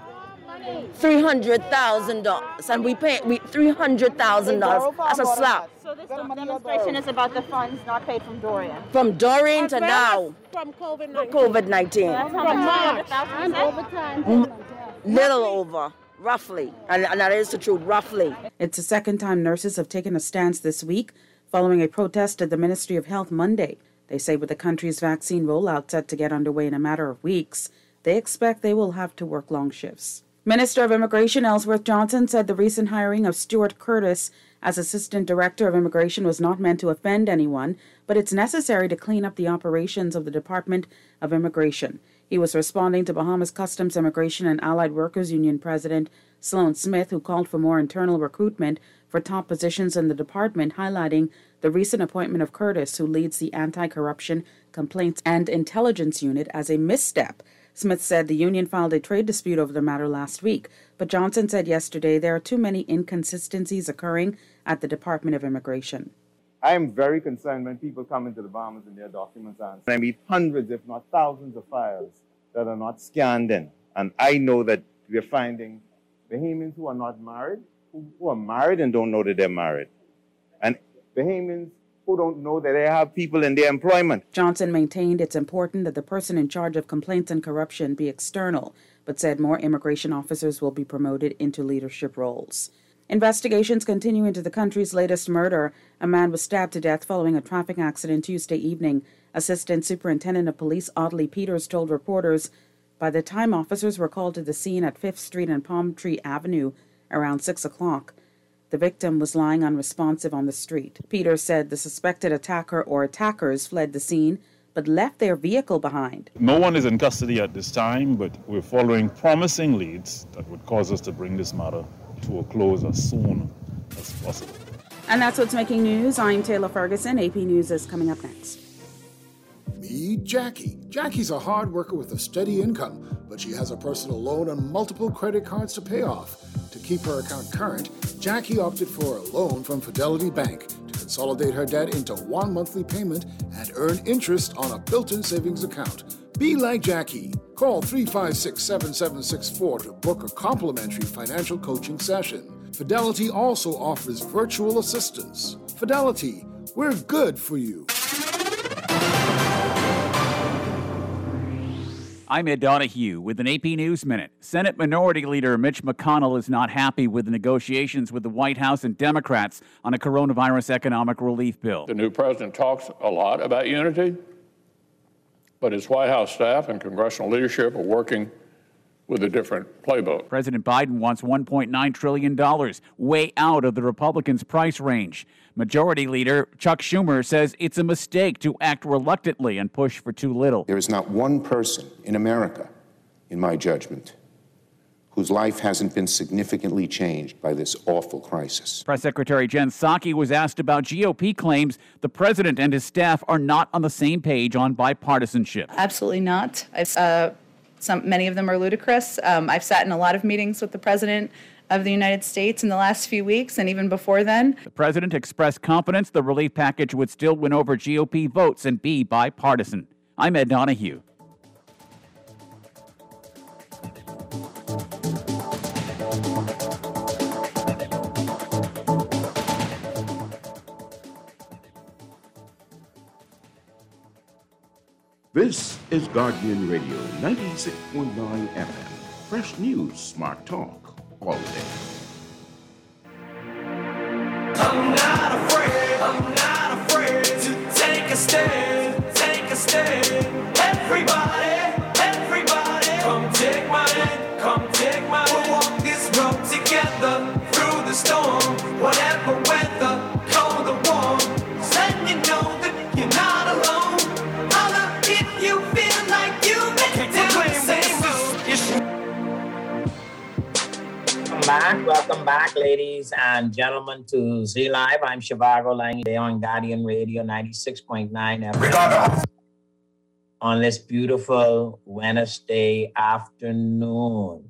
three hundred thousand dollars, and we pay we three hundred thousand dollars. That's a slap. So this demonstration is about the funds not paid from Dorian. From Dorian to now. From COVID nineteen. COVID nineteen. That's how much? And overtime. Mm, little over, roughly, and, and that is the truth, roughly. It's the second time nurses have taken a stance this week following a protest at the Ministry of Health Monday. They say with the country's vaccine rollout set to get underway in a matter of weeks, they expect they will have to work long shifts. Minister of Immigration Ellsworth Johnson said the recent hiring of Stuart Curtis as Assistant Director of Immigration was not meant to offend anyone, but it's necessary to clean up the operations of the Department of Immigration. He was responding to Bahamas Customs, Immigration and Allied Workers Union President Sloan Smith, who called for more internal recruitment for top positions in the department, highlighting the recent appointment of Curtis, who leads the Anti-Corruption, Complaints and Intelligence Unit, as a misstep. Smith said the union filed a trade dispute over the matter last week, but Johnson said yesterday there are too many inconsistencies occurring at the Department of Immigration. I am very concerned when people come into the Bahamas and their documents are, and I meet hundreds, if not thousands, of files that are not scanned in. And I know that we're finding Bahamians who are not married, who, who are married and don't know that they're married, and Bahamians who don't know that they have people in their employment. Johnson maintained it's important that the person in charge of complaints and corruption be external, but said more immigration officers will be promoted into leadership roles. Investigations continue into the country's latest murder. A man was stabbed to death following a traffic accident Tuesday evening. Assistant Superintendent of Police Audley Peters told reporters by the time officers were called to the scene at Fifth Street and Palm Tree Avenue around six o'clock, the victim was lying unresponsive on the street. Peters said the suspected attacker or attackers fled the scene but left their vehicle behind. No one is in custody at this time, but we're following promising leads that would cause us to bring this matter to a close as soon as possible. And that's what's making news. I'm Taylor Ferguson. A P News is coming up next. Meet Jackie. Jackie's a hard worker with a steady income, but she has a personal loan and multiple credit cards to pay off. To keep her account current, Jackie opted for a loan from Fidelity Bank to consolidate her debt into one monthly payment and earn interest on a built-in savings account. Be like Jackie. Call three five six, seven seven six four to book a complimentary financial coaching session. Fidelity also offers virtual assistance. Fidelity, we're good for you. I'm Ed Donahue with an A P News Minute. Senate Minority Leader Mitch McConnell is not happy with the negotiations with the White House and Democrats on a coronavirus economic relief bill. The new president talks a lot about unity. But his White House staff and congressional leadership are working with a different playbook. President Biden wants one point nine trillion dollars, way out of the Republicans' price range. Majority Leader Chuck Schumer says it's a mistake to act reluctantly and push for too little. There is not one person in America, in my judgment, whose life hasn't been significantly changed by this awful crisis. Press Secretary Jen Psaki was asked about G O P claims the president and his staff are not on the same page on bipartisanship. Absolutely not. I've, uh, some, many of them are ludicrous. Um, I've sat in a lot of meetings with the president of the United States in the last few weeks and even before then. The president expressed confidence the relief package would still win over G O P votes and be bipartisan. I'm Ed Donahue. This is Guardian Radio, ninety-six point nine F M. Fresh news, smart talk, all day. I'm not afraid, I'm not afraid to take a stand, take a stand. Everybody, everybody, come take my hand, come take my hand. We'll walk this road together through the storm, whatever weather, cold or warm. Let you know that you're not alone. Holler if you feel like you make down the same road. Welcome back, welcome back, ladies and gentlemen, to Z Live. I'm Shivago Lang today on Guardian Radio ninety-six point nine F M on this beautiful Wednesday afternoon.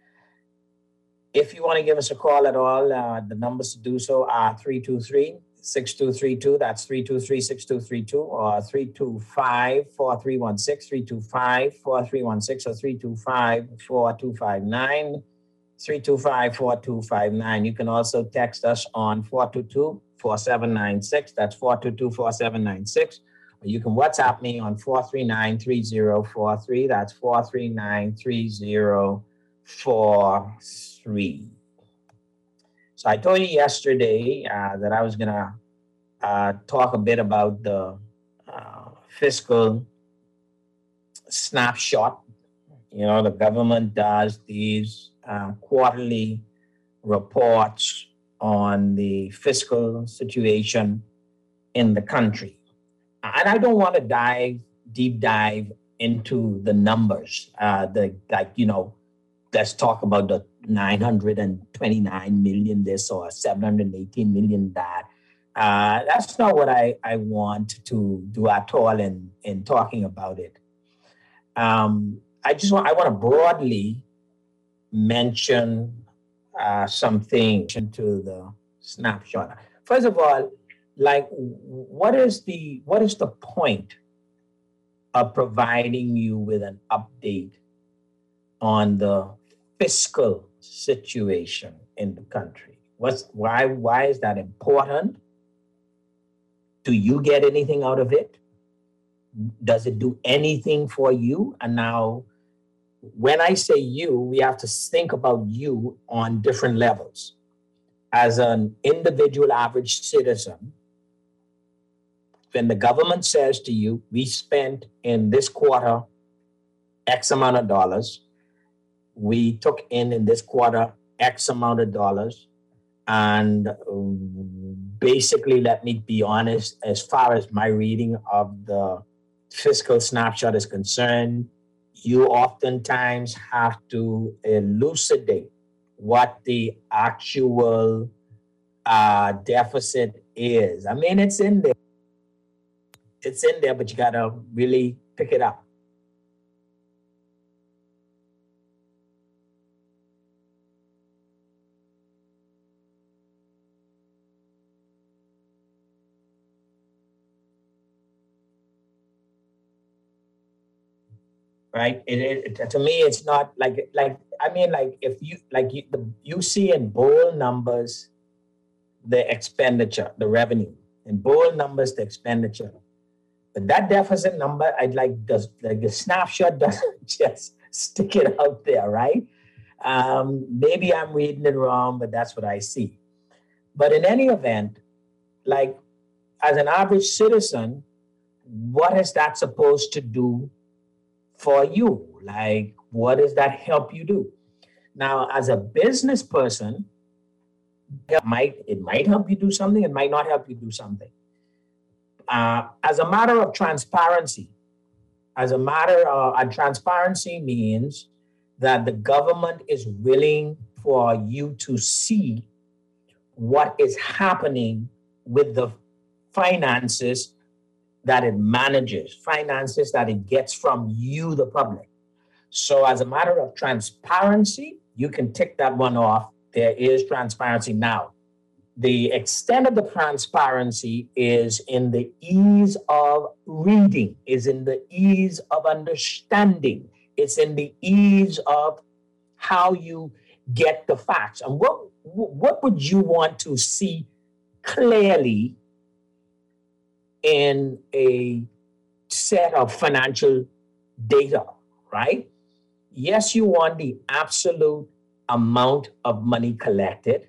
If you want to give us a call at all, uh, the numbers to do so are three two three, six two three two. That's three two three, six two three two, or three two five, four three one six, three two five, four three one six, or three two five, four two five nine. three two five, four two five nine. You can also text us on four two two, four seven nine six. That's four two two, four seven nine six. Or you can WhatsApp me on four three nine, three zero four three. That's four three nine, three zero four three. So I told you yesterday uh, that I was going to uh, talk a bit about the uh, fiscal snapshot. You know, the government does these Uh, quarterly reports on the fiscal situation in the country. And I don't want to dive, deep dive into the numbers, uh, the like, you know, let's talk about the nine hundred twenty-nine million this or seven hundred eighteen million that. Uh, that's not what I, I want to do at all in, in talking about it. Um, I just want, I want to broadly mention uh, something to the snapshot. First of all, like, what is the what is the point of providing you with an update on the fiscal situation in the country? What's why why is that important? Do you get anything out of it? Does it do anything for you? And now, when I say you, we have to think about you on different levels. As an individual average citizen, when the government says to you, we spent in this quarter X amount of dollars, we took in in this quarter X amount of dollars, and basically, let me be honest, as far as my reading of the fiscal snapshot is concerned, you oftentimes have to elucidate what the actual uh, deficit is. I mean, it's in there. It's in there, but you got to really pick it up. Right. It, it, to me, it's not like like I mean, like if you like you the, you see in bold numbers the expenditure, the revenue, in bold numbers the expenditure, but that deficit number, I'd like does like the snapshot doesn't just stick it out there, right? Um, maybe I'm reading it wrong, but that's what I see. But in any event, like as an average citizen, what is that supposed to do for you? Like, what does that help you do? Now, as a business person, it might, it might help you do something, it might not help you do something. Uh, as a matter of transparency, as a matter of and transparency means that the government is willing for you to see what is happening with the finances that it manages, finances that it gets from you, the public. So as a matter of transparency, you can tick that one off. There is transparency now. The extent of the transparency is in the ease of reading, is in the ease of understanding. It's in the ease of how you get the facts. And what, what would you want to see clearly in a set of financial data, right? Yes, you want the absolute amount of money collected.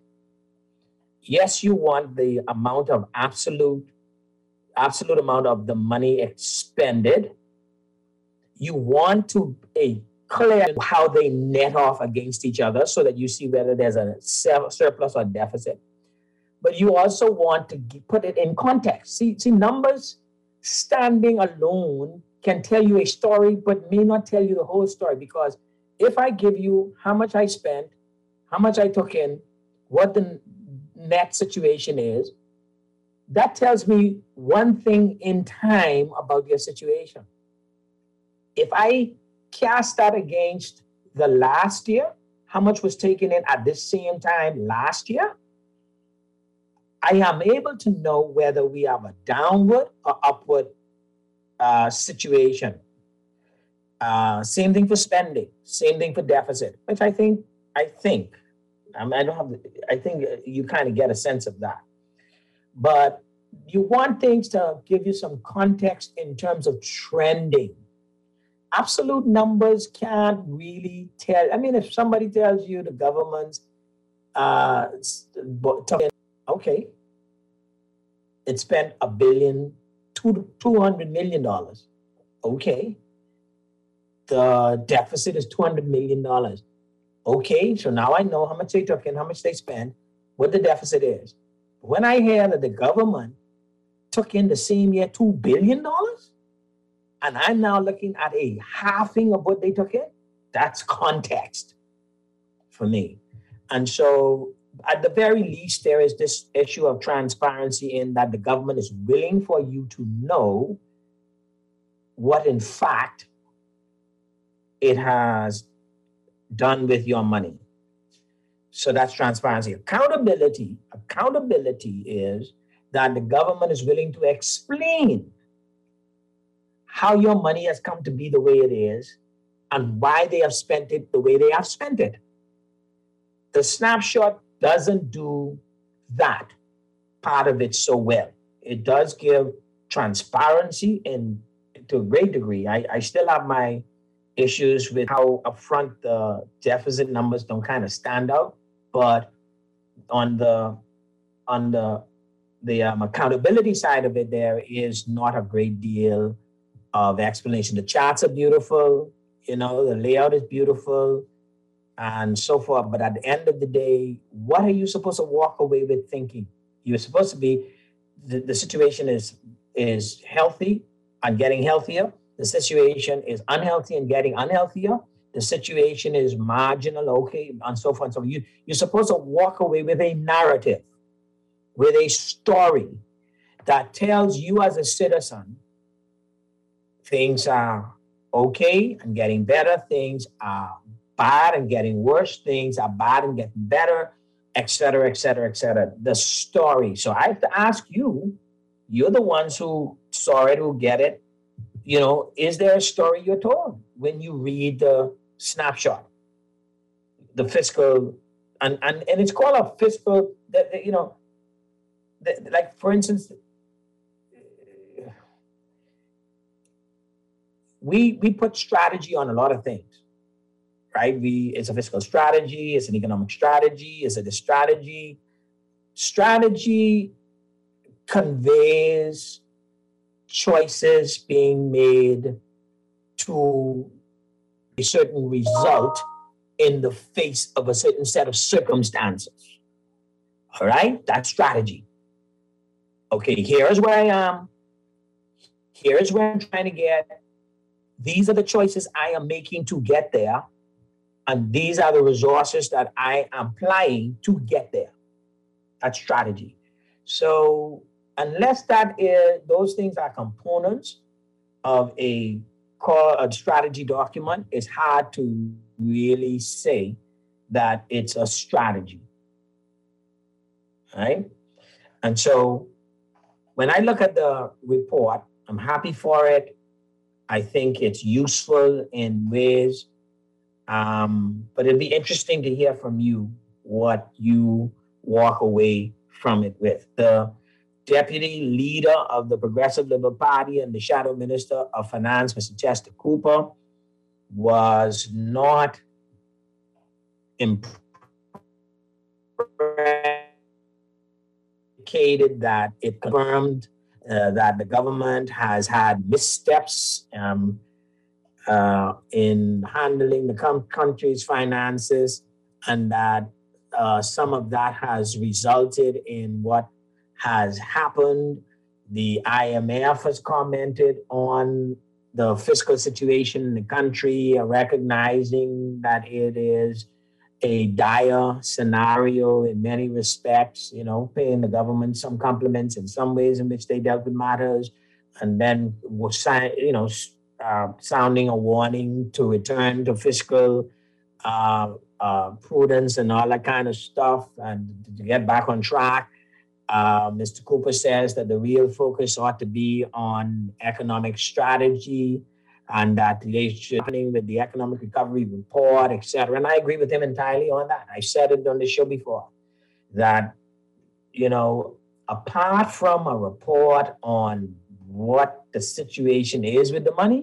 Yes, you want the amount of absolute, absolute amount of the money expended. You want to a clear how they net off against each other so that you see whether there's a surplus or deficit. But you also want to put it in context. See, see, numbers standing alone can tell you a story, but may not tell you the whole story. Because if I give you how much I spent, how much I took in, what the net situation is, that tells me one thing in time about your situation. If I cast that against the last year, how much was taken in at this same time last year, I am able to know whether we have a downward or upward uh, situation. Uh, same thing for spending, same thing for deficit, which I think, I think, I, mean, I don't have, I think you kind of get a sense of that. But you want things to give you some context in terms of trending. Absolute numbers can't really tell. I mean, if somebody tells you the government's, uh, okay, it spent a billion, two, two hundred million dollars. Okay. The deficit is two hundred million dollars. Okay, so now I know how much they took in, how much they spent, what the deficit is. When I hear that the government took in the same year two billion dollars, and I'm now looking at a halving of what they took in, that's context for me. And so at the very least, there is this issue of transparency in that the government is willing for you to know what in fact it has done with your money. So that's transparency. Accountability, accountability is that the government is willing to explain how your money has come to be the way it is and why they have spent it the way they have spent it. The snapshot doesn't do that part of it so well. It does give transparency in to a great degree. I, I still have my issues with how upfront the deficit numbers don't kind of stand out, but on the on the the um, accountability side of it, there is not a great deal of explanation. The charts are beautiful, you know, the layout is beautiful, and so forth. But at the end of the day, what are you supposed to walk away with thinking? You're supposed to be the, the situation is is healthy and getting healthier. The situation is unhealthy and getting unhealthier. The situation is marginal, okay, and so forth and so on. You, you're supposed to walk away with a narrative, with a story that tells you as a citizen, things are okay and getting better, things are bad and getting worse, things are bad and getting better, et cetera, et cetera, et cetera. The story. So I have to ask you, you're the ones who saw it, who get it. You know, is there a story you're told when you read the snapshot, the fiscal, and, and, and it's called a fiscal, that you know, that, like for instance, we we put strategy on a lot of things, right? We it's a fiscal strategy, it's an economic strategy, it's a strategy. Strategy conveys choices being made to a certain result in the face of a certain set of circumstances. All right? That's strategy. Okay, here's where I am. Here's where I'm trying to get. These are the choices I am making to get there. And these are the resources that I am applying to get there. That's strategy. So unless that is, those things are components of a, core, a strategy document, it's hard to really say that it's a strategy. Right? And so when I look at the report, I'm happy for it. I think it's useful in ways, um, but it'd be interesting to hear from you what you walk away from it with. The deputy leader of the Progressive Liberal Party and the shadow minister of finance, Mister Chester Cooper, was not impressed. That it confirmed uh, that the government has had missteps um, uh, in handling the com- country's finances, and that uh, some of that has resulted in what has happened. The I M F has commented on the fiscal situation in the country, uh, recognizing that it is a dire scenario in many respects, you know, paying the government some compliments in some ways in which they dealt with matters, and then was, you know, uh, sounding a warning to return to fiscal uh, uh, prudence and all that kind of stuff, and to get back on track. Uh, Mister Cooper says that the real focus ought to be on economic strategy, and that they should happening with the economic recovery report, et cetera. And I agree with him entirely on that. I said it on the show before, that, you know, apart from a report on what the situation is with the money,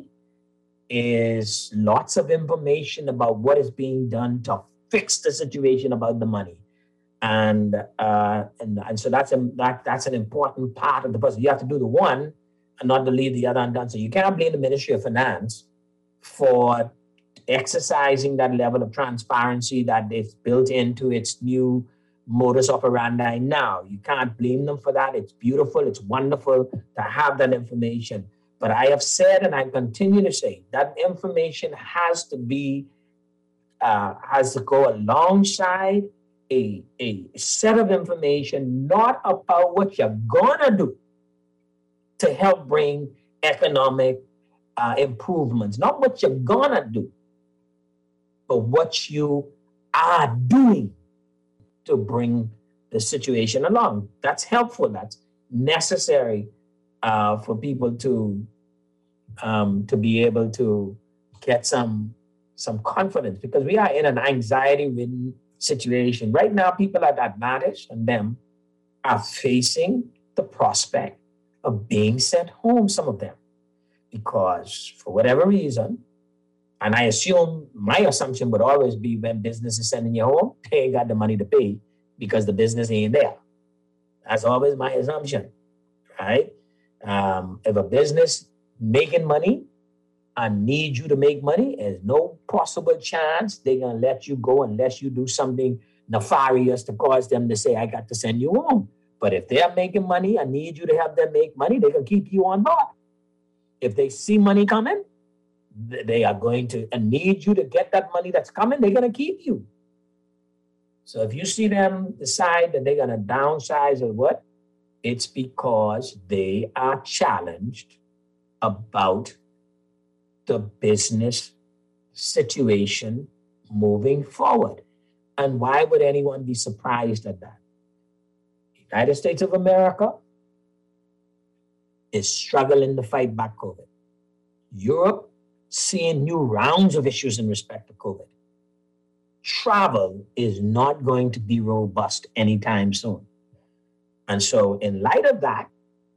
is lots of information about what is being done to fix the situation about the money. And uh, and, and so that's a, that, that's an important part of the puzzle. You have to do the one and not to leave the other undone. So you cannot blame the Ministry of Finance for exercising that level of transparency that is built into its new modus operandi now. You can't blame them for that. It's beautiful. It's wonderful to have that information. But I have said, and I continue to say, that information has to be, uh, has to go alongside a, a set of information, not about what you're gonna do to help bring economic uh, improvements, not what you're gonna do, but what you are doing to bring the situation along. That's helpful. That's necessary uh, for people to um, to be able to get some some confidence, because we are in an anxiety-ridden situation right now. People at Advantage and them are facing the prospect of being sent home, some of them, because for whatever reason, and I assume, my assumption would always be when business is sending you home, they ain't got the money to pay because the business ain't there. That's always my assumption, right? Um, if a business making money and need you to make money, there's no possible chance they're gonna let you go unless you do something nefarious to cause them to say, I got to send you home. But if they're making money and need you to help them make money, they can keep you on board. If they see money coming, they are going to and need you to get that money that's coming, they're going to keep you. So if you see them decide that they're going to downsize or what, it's because they are challenged about the business situation moving forward. And why would anyone be surprised at that? The United States of America is struggling to fight back COVID. Europe seeing new rounds of issues in respect to COVID. Travel is not going to be robust anytime soon. And so in light of that,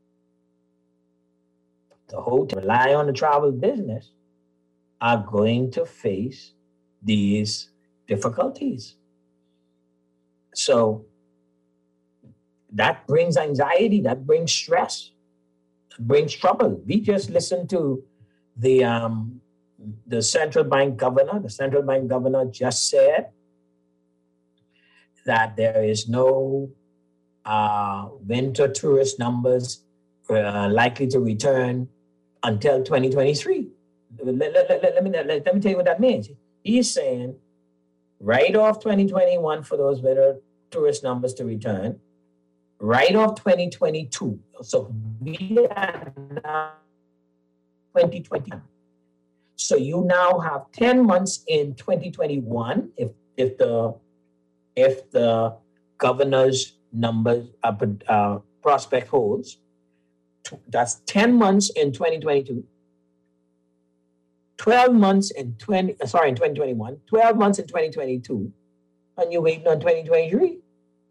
the whole to rely on the travel business are going to face these difficulties. So that brings anxiety, that brings stress. brings trouble. We just listened to the um, the central bank governor. The central bank governor just said that there is no uh, winter tourist numbers uh, likely to return until twenty twenty-three. Let, let, let, let, me, let, let me tell you what that means. He's saying write off twenty twenty-one for those winter tourist numbers to return, write off twenty twenty-two. So we are now twenty twenty. So you now have ten months in twenty twenty-one if if the if the governor's numbers uh, uh, prospect holds. That's ten months in twenty twenty-two, twelve months in twenty uh, sorry in twenty twenty-one, twelve months in twenty twenty-two, and you're waiting on twenty twenty-three.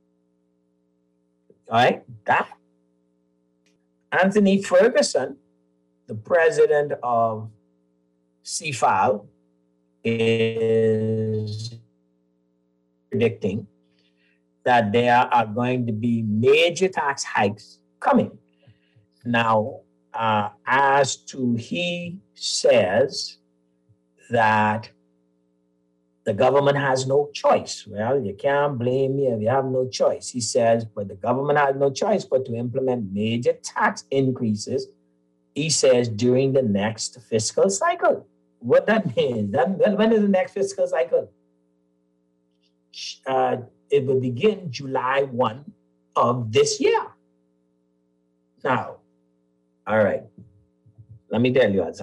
All right, that Anthony Ferguson, the president of C F A L, is predicting that there are going to be major tax hikes coming. Now, uh, as to he says that the government has no choice. Well, you can't blame me if you have no choice. He says, but the government has no choice but to implement major tax increases, he says, during the next fiscal cycle. What that means, that, when is the next fiscal cycle? Uh, it will begin July first of this year. Now, all right, let me tell you something.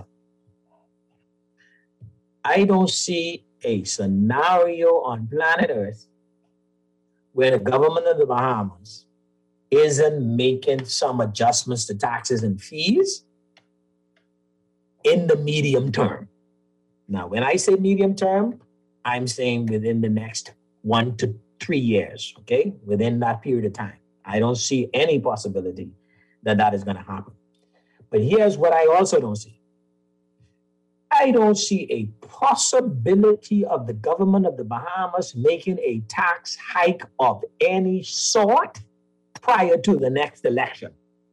I don't see a scenario on planet Earth where the government of the Bahamas isn't making some adjustments to taxes and fees in the medium term. Now, when I say medium term, I'm saying within the next one to three years, okay? Within that period of time. I don't see any possibility that that is going to happen. But here's what I also don't see. I don't see a possibility of the government of the Bahamas making a tax hike of any sort prior to the next election.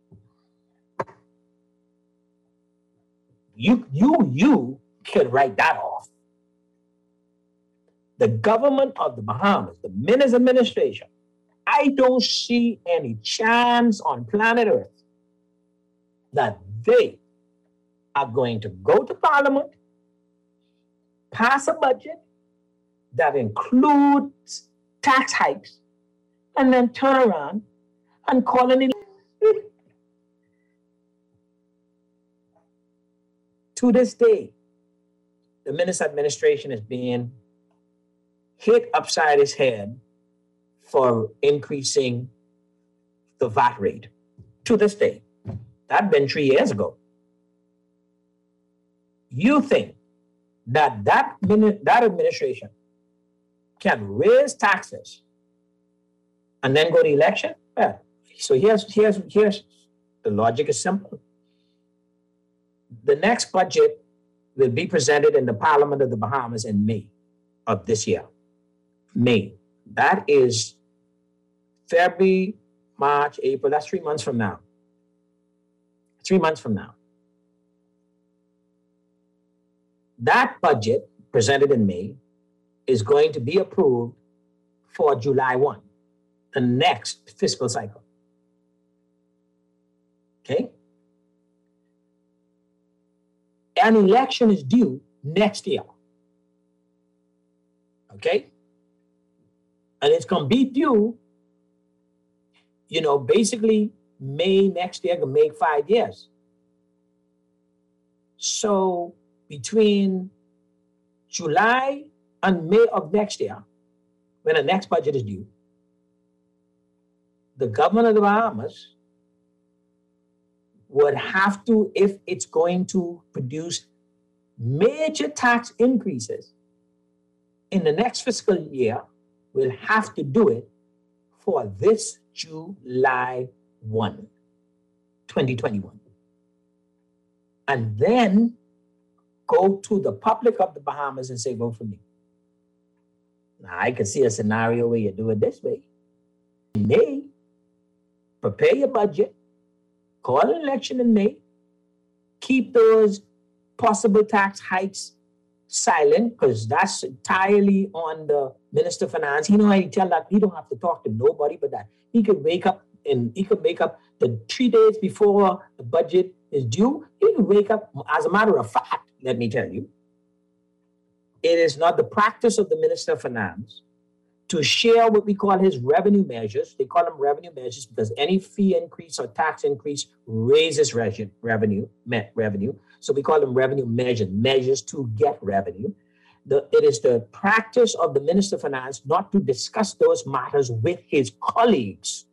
You, you, you can write that off. The government of the Bahamas, the Menes administration, I don't see any chance on planet Earth that they are going to go to Parliament, pass a budget that includes tax hikes, and then turn around and call an election. To this day, the Menes administration is being hit upside his head for increasing the V A T rate. To this day. That's been three years ago. You think that that, that administration can raise taxes and then go to election? Well, so here's, here's, here's the logic is simple. The next budget will be presented in the Parliament of the Bahamas in May of this year. May. That is February, March, April. That's three months from now. Three months from now. That budget presented in May is going to be approved for July first, the next fiscal cycle. Okay? An election is due next year. Okay? And it's going to be due, you know, basically May next year, going to make five years. So between July and May of next year, when the next budget is due, the government of the Bahamas would have to, if it's going to produce major tax increases in the next fiscal year, will have to do it for this July first, twenty twenty-one. And then go to the public of the Bahamas and say, vote for me. Now, I can see a scenario where you do it this way. In May, prepare your budget, call an election in May, keep those possible tax hikes silent, because that's entirely on the Minister of Finance. He know how to tell that he don't have to talk to nobody but that. He could wake up and he could wake up the three days before the budget is due. He could wake up, as a matter of fact, let me tell you, it is not the practice of the Minister of Finance to share what we call his revenue measures. They call them revenue measures because any fee increase or tax increase raises revenue, revenue, revenue. So we call them revenue measures, measures to get revenue. The, it is the practice of the Minister of Finance not to discuss those matters with his colleagues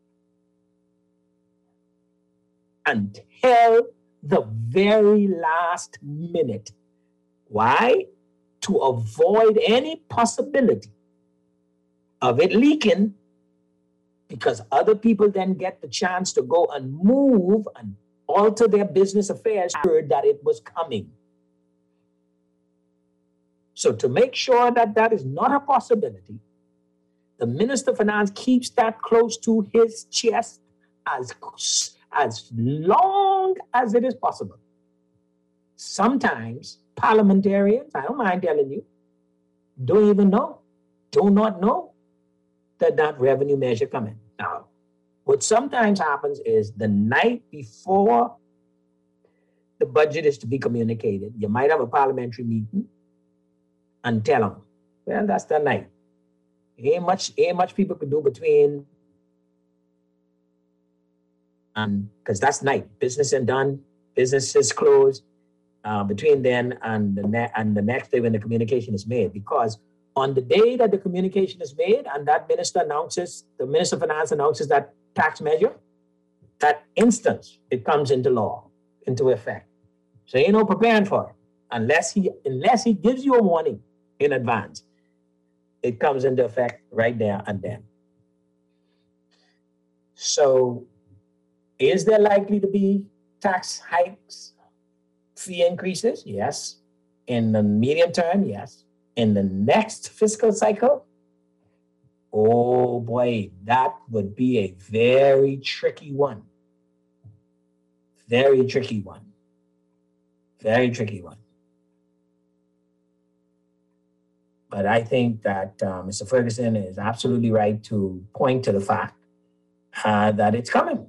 until the very last minute. Why? To avoid any possibility of it leaking, because other people then get the chance to go and move and alter their business affairs, heard that it was coming. So to make sure that that is not a possibility, the Minister of Finance keeps that close to his chest as, as long as it is possible. Sometimes parliamentarians, I don't mind telling you, don't even know, do not know that that revenue measure coming. Now, what sometimes happens is the night before the budget is to be communicated, you might have a parliamentary meeting and tell them, well, that's the night. Ain't much, ain't much people could do between, and because that's night. Business is done, business is closed uh, between then and the, ne- and the next day when the communication is made. Because on the day that the communication is made and that minister announces, the Minister of Finance announces that tax measure, that instance, it comes into law, into effect. So ain't no preparing for it. Unless he, unless he gives you a warning in advance, it comes into effect right there and then. So is there likely to be tax hikes, fee increases? Yes. In the medium term, yes. In the next fiscal cycle, oh boy, that would be a very tricky one. Very tricky one. Very tricky one. But I think that uh, Mister Ferguson is absolutely right to point to the fact uh, that it's coming.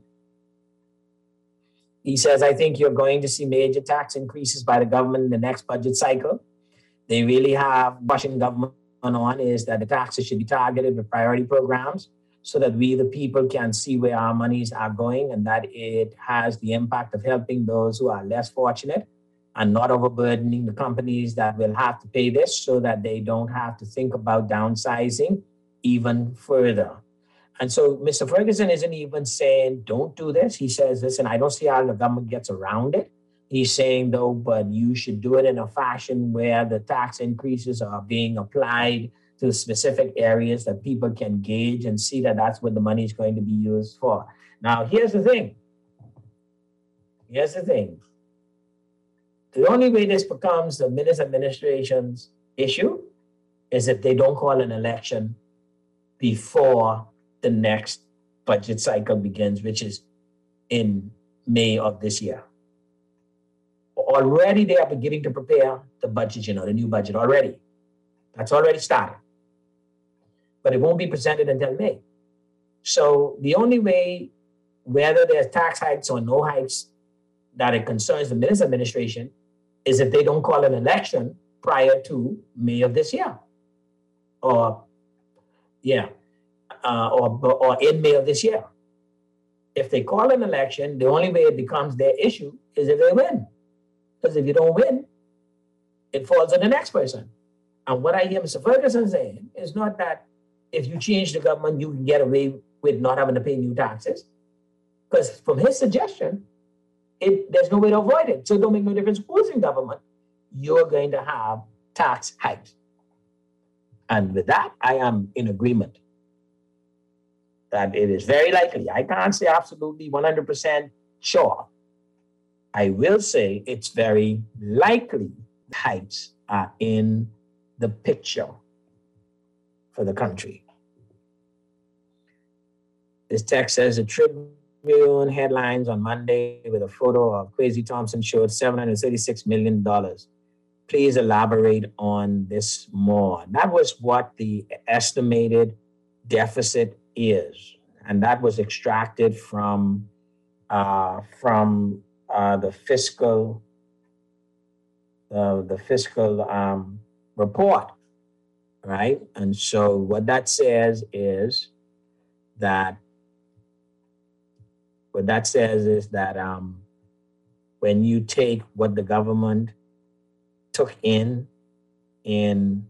He says, I think you're going to see major tax increases by the government in the next budget cycle. They really have Washington government on is that the taxes should be targeted with priority programs so that we, the people, can see where our monies are going and that it has the impact of helping those who are less fortunate and not overburdening the companies that will have to pay this so that they don't have to think about downsizing even further. And so Mister Ferguson isn't even saying, don't do this. He says, listen, I don't see how the government gets around it. He's saying, though, but you should do it in a fashion where the tax increases are being applied to specific areas that people can gauge and see that that's what the money is going to be used for. Now, here's the thing. Here's the thing. The only way this becomes the Minister administration's issue is if they don't call an election before the next budget cycle begins, which is in May of this year. Already they are beginning to prepare the budget, you know, the new budget already. That's already started. But it won't be presented until May. So the only way, whether there's tax hikes or no hikes, that it concerns the Minister administration is if they don't call an election prior to May of this year. Or, yeah, uh, or, or in May of this year. If they call an election, the only way it becomes their issue is if they win. Because if you don't win, it falls on the next person. And what I hear Mister Ferguson saying is not that if you change the government, you can get away with not having to pay new taxes. Because from his suggestion, it, there's no way to avoid it. So it don't make no difference who's in government. You're going to have tax hikes. And with that, I am in agreement that it is very likely. I can't say absolutely one hundred percent sure. I will say it's very likely hikes are in the picture for the country. This text says the trip Tribune headlines on Monday with a photo of Kwesi Thompson showed seven hundred thirty-six million dollars. Please elaborate on this more. That was what the estimated deficit is, and that was extracted from uh, from uh, the fiscal uh, the fiscal um, report, right? And so what that says is that what that says is that um, when you take what the government took in in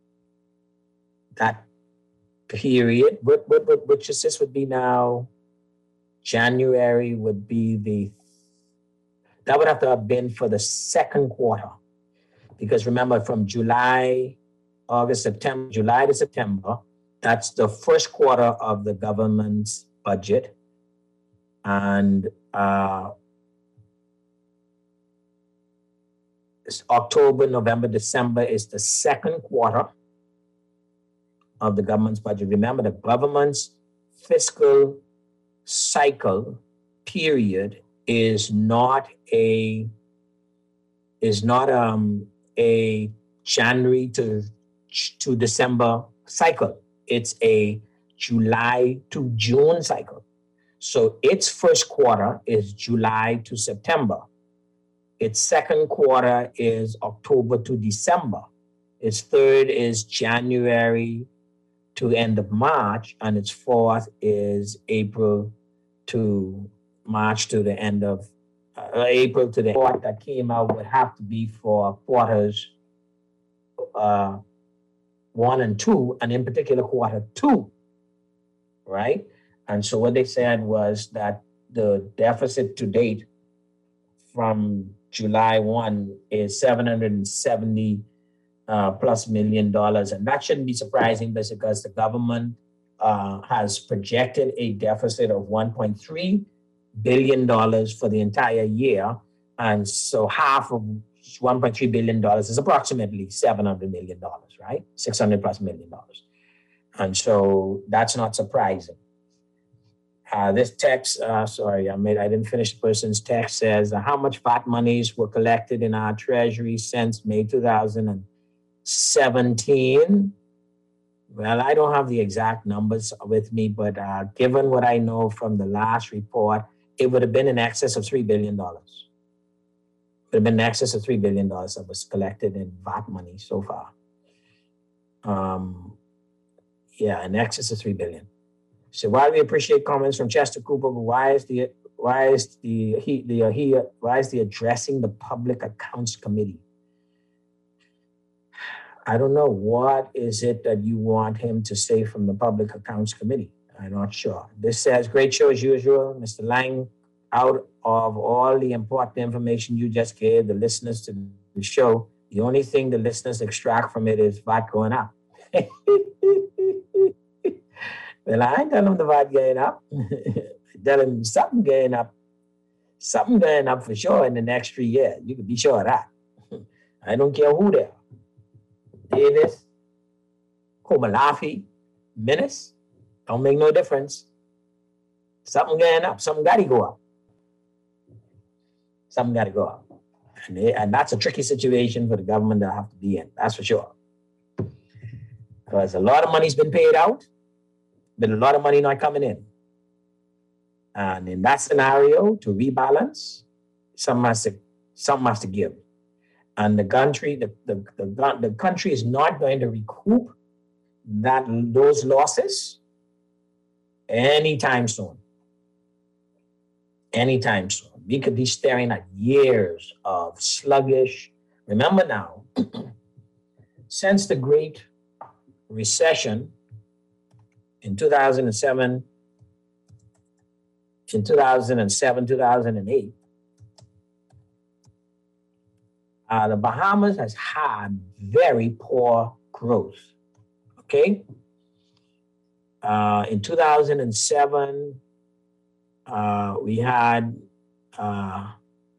that period, what, what, what, which is this would be now, January would be the, that would have to have been for the second quarter. Because remember, from July, August, September, July to September, that's the first quarter of the government's budget. And uh, October, November, December is the second quarter of the government's budget. Remember, the government's fiscal cycle period is not a is not um, a January to to December cycle. It's a July to June cycle. So its first quarter is July to September. Its second quarter is October to December. Its third is January to end of March, and its fourth is April to March to the end of uh, April to the report that came out would have to be for quarters uh, one and two, and in particular quarter two, right? And so what they said was that the deficit to date from July first is seven hundred seventy uh, plus million dollars. And that shouldn't be surprising because the government uh, has projected a deficit of one point three billion dollars for the entire year. And so half of one point three billion dollars is approximately seven hundred million dollars, right? six hundred plus million dollars. And so that's not surprising. Uh, this text, uh, sorry, I made, I didn't finish the person's text, says uh, how much V A T monies were collected in our treasury since May two thousand seventeen. Well, I don't have the exact numbers with me, but uh, given what I know from the last report, it would have been in excess of three billion dollars. It would have been in excess of three billion dollars that was collected in V A T money so far. Um, yeah, in excess of three billion dollars. So while we appreciate comments from Chester Cooper, but why is the why is the he the uh, he why is the addressing the Public Accounts Committee? I don't know. What is it that you want him to say from the Public Accounts Committee? I'm not sure. This says great show as usual, Mister Lang. Out of all the important information you just gave the listeners to the show, the only thing the listeners extract from it is V A T going up. Well, I ain't telling them the V A T going up. I tell them something going up. Something going up for sure in the next three years. You can be sure of that. I don't care who they are. Davis, Komalafi, Menace, don't make no difference. Something going up. Something got to go up. Something got to go up. And, they, and that's a tricky situation for the government to have to be in. That's for sure. Because a lot of money's been paid out, but a lot of money not coming in. And in that scenario, to rebalance, some has to, some has to give. And the country, the, the, the, the country is not going to recoup that those losses anytime soon. Anytime soon. We could be staring at years of sluggish. Remember now, since the Great Recession in two thousand seven, in two thousand seven, two thousand eight, uh, the Bahamas has had very poor growth, okay? Uh, in two thousand seven, uh, we had uh,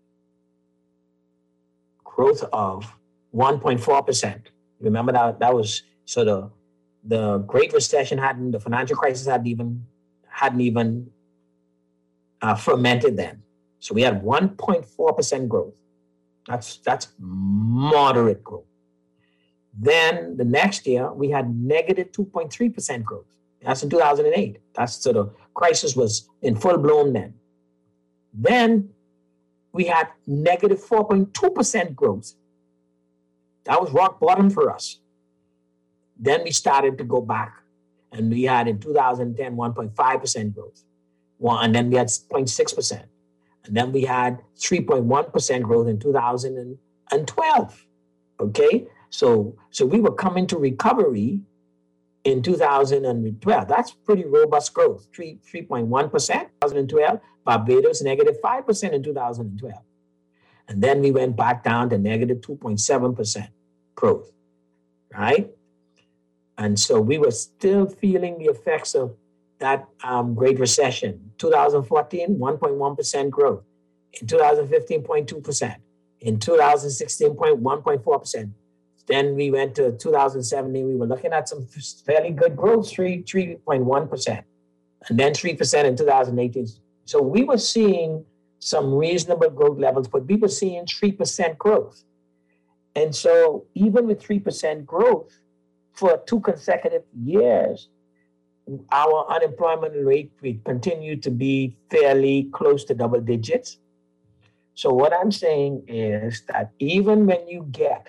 growth of one point four percent. Remember that that was, so the, the Great Recession hadn't, the financial crisis hadn't even, hadn't even uh, fermented then. So we had one point four percent growth. That's, that's moderate growth. Then the next year, we had negative two point three percent growth. That's in two thousand eight. That's so the crisis was in full bloom then. Then we had negative four point two percent growth. That was rock bottom for us. Then we started to go back, and we had in two thousand ten one point five percent growth. One, and then we had zero point six percent. And then we had three point one percent growth in two thousand twelve. Okay? So, so we were coming to recovery in two thousand twelve. That's pretty robust growth, three, three point one percent in twenty twelve. Barbados, negative five percent in two thousand twelve. And then we went back down to negative two point seven percent growth, right? And so we were still feeling the effects of that um, Great Recession. two thousand fourteen, one point one percent growth. In two thousand fifteen, zero point two percent. In two thousand sixteen, one point four percent. Then we went to two thousand seventeen, we were looking at some fairly good growth, three, three point one percent. And then three percent in two thousand eighteen. So we were seeing some reasonable growth levels, but we were seeing three percent growth. And so even with three percent growth for two consecutive years, our unemployment rate we continued to be fairly close to double digits. So what I'm saying is that even when you get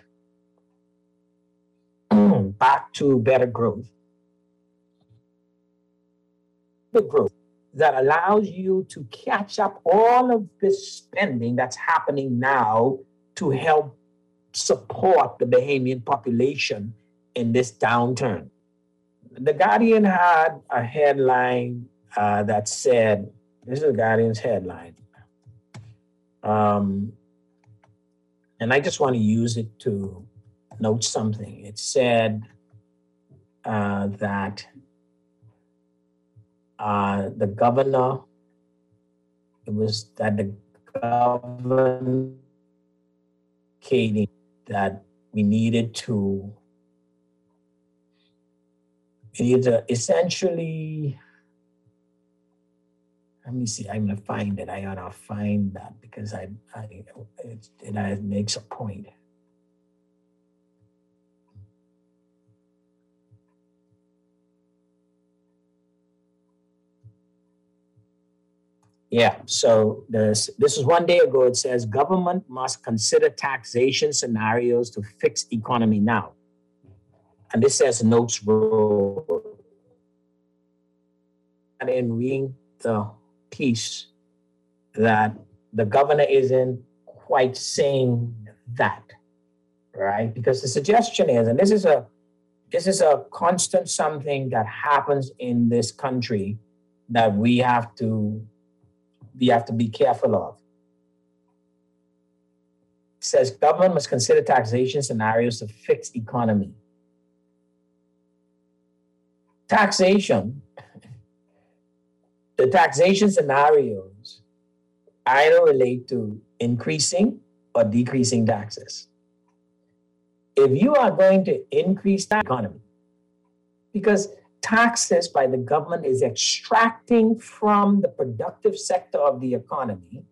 back to better growth, the growth that allows you to catch up all of this spending that's happening now to help support the Bahamian population in this downturn. The Guardian had a headline uh, that said, this is the Guardian's headline, um, and I just want to use it to note something. It said uh, that uh, the governor, it was that the governor indicating that we needed to, we needed to essentially, let me see, I'm gonna find it. I ought to find that because I, I it, it, it makes a point. Yeah, so this, this is one day ago. It says government must consider taxation scenarios to fix economy now. And this says notes roll. And in reading the piece that the governor isn't quite saying that, right? Because the suggestion is, and this is a this is a constant something that happens in this country that we have to we have to be careful of. It says government must consider taxation scenarios to fix economy. Taxation, the taxation scenarios either relate to increasing or decreasing taxes. If you are going to increase the economy, because taxes by the government is extracting from the productive sector of the economy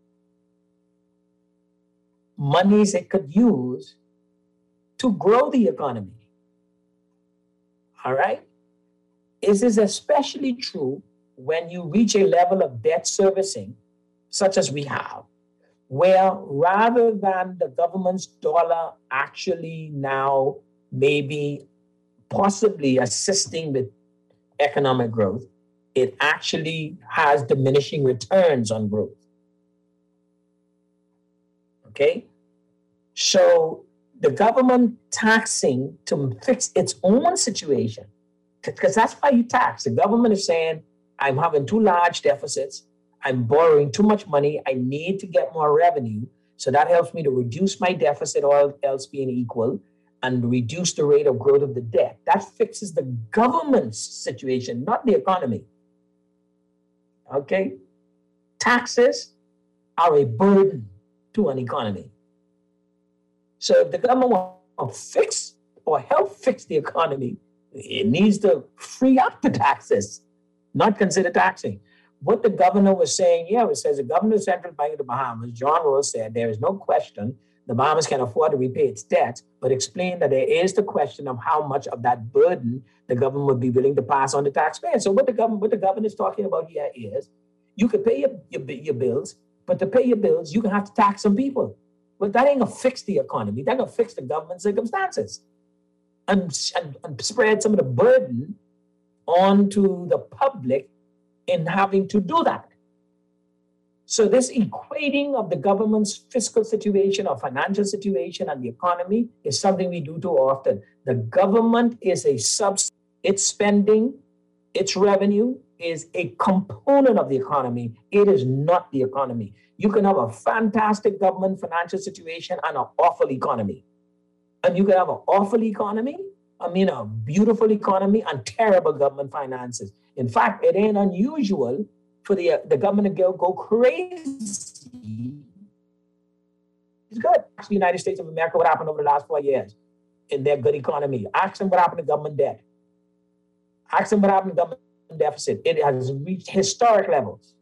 monies it could use to grow the economy. All right? This is especially true when you reach a level of debt servicing, such as we have, where rather than the government's dollar actually now maybe possibly assisting with economic growth, it actually has diminishing returns on growth. Okay? So the government taxing to fix its own situation, because that's why you tax. The government is saying, I'm having too large deficits, I'm borrowing too much money, I need to get more revenue, so that helps me to reduce my deficit, all else being equal, and reduce the rate of growth of the debt. That fixes the government's situation, not the economy. Okay? Taxes are a burden to an economy. So if the government wants to fix or help fix the economy, it needs to free up the taxes, not consider taxing. what the governor was saying, yeah, it says the governor of the Central Bank of the Bahamas, John Rose, said there is no question the Bahamas can afford to repay its debts, but explained that there is the question of how much of that burden the government would be willing to pass on to taxpayers. So what the government, what the governor is talking about here is, you could pay your, your, your bills, but to pay your bills, you're gonna have to tax some people. But that ain't gonna fix the economy. That gonna fix the government circumstances and, and, and spread some of the burden onto the public in having to do that. So this equating of the government's fiscal situation or financial situation and the economy is something we do too often. The government is a subs, its spending, its revenue is a component of the economy. It is not the economy. You can have a fantastic government financial situation and an awful economy. And you can have an awful economy, I mean a beautiful economy and terrible government finances. In fact, it ain't unusual for the, uh, the government to go, go crazy. It's good. Ask the United States of America what happened over the last four years in their good economy. Ask them what happened to government debt. Ask them what happened to government deficit. It has reached historic levels.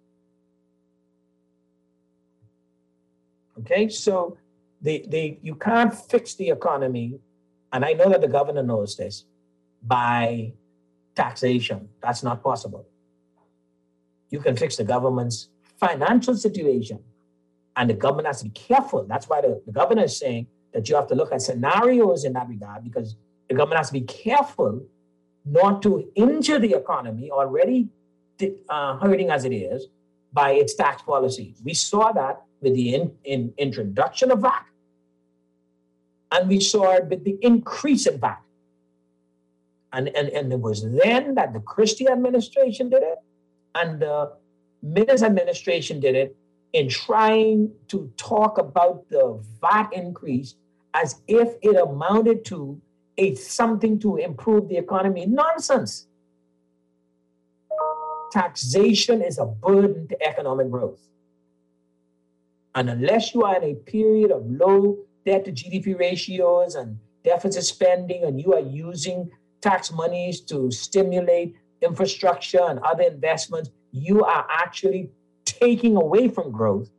Okay, so they, they, you can't fix the economy, and I know that the governor knows this, by taxation. That's not possible. You can fix the government's financial situation, and the government has to be careful. That's why the, the governor is saying that you have to look at scenarios in that regard, because the government has to be careful not to injure the economy, already uh, hurting as it is, by its tax policy. We saw that with the in, in introduction of V A C, and we saw it with the increase in V A C. And, and, and it was then that the Christie administration did it, and the Minnis administration did it in trying to talk about the V A T increase as if it amounted to a something to improve the economy. Nonsense. Taxation is a burden to economic growth. And unless you are in a period of low debt to G D P ratios and deficit spending, and you are using tax monies to stimulate infrastructure and other investments, you are actually taking away from growth.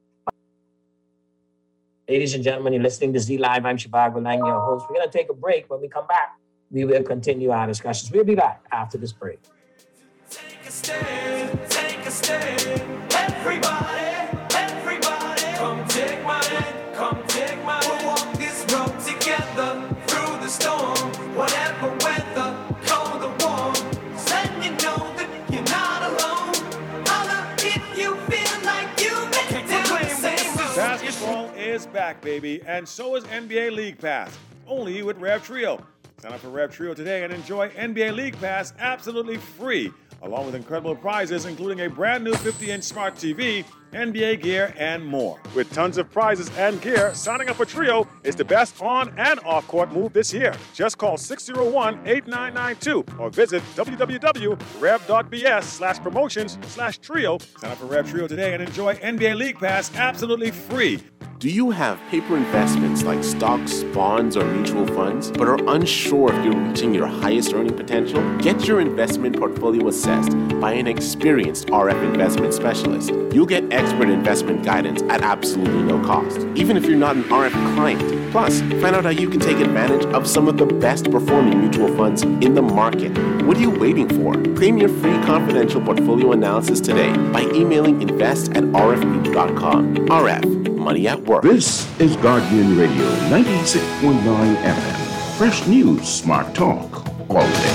Ladies and gentlemen, you're listening to Z Live. I'm Shivago Lang, your host. We're going to take a break. When we come back, we will continue our discussions. We'll be back after this break. Take a stand, take a stand. Everybody, everybody, come take my hand, come take my hand. We'll walk this road together through the storm, whatever weather, cold or warm. Then you know that you're not alone. Holla if you feel like you make the same. Basketball is back, baby, and so is N B A League Pass, only with Rev Trio. Sign up for Rev Trio today and enjoy N B A League Pass absolutely free, along with incredible prizes, including a brand new fifty-inch smart T V, N B A gear, and more. With tons of prizes and gear, signing up for Trio is the best on and off-court move this year. Just call six oh one, eight nine nine two or visit www.rev.bs slash promotions slash trio. Sign up for Rev Trio today and enjoy N B A League Pass absolutely free. Do you have paper investments like stocks, bonds, or mutual funds, but are unsure if you're reaching your highest earning potential? Get your investment portfolio assessed by an experienced R F investment specialist. You'll get expert investment guidance at absolutely no cost, even if you're not an R F client. Plus, find out how you can take advantage of some of the best performing mutual funds in the market. What are you waiting for? Claim your free confidential portfolio analysis today by emailing invest at r f group dot com. R F. Money at work. This is Guardian Radio ninety-six point nine F M. Fresh news, smart talk, all day.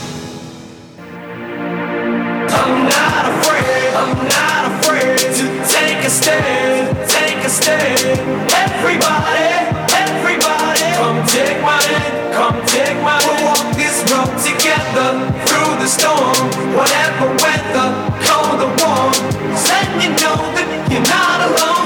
I'm not afraid, I'm not afraid to take a stand, take a stand. Everybody, everybody, come take my hand, come take my hand. We'll walk this road together through the storm, whatever weather, cold or warm. Then you know that you're not alone.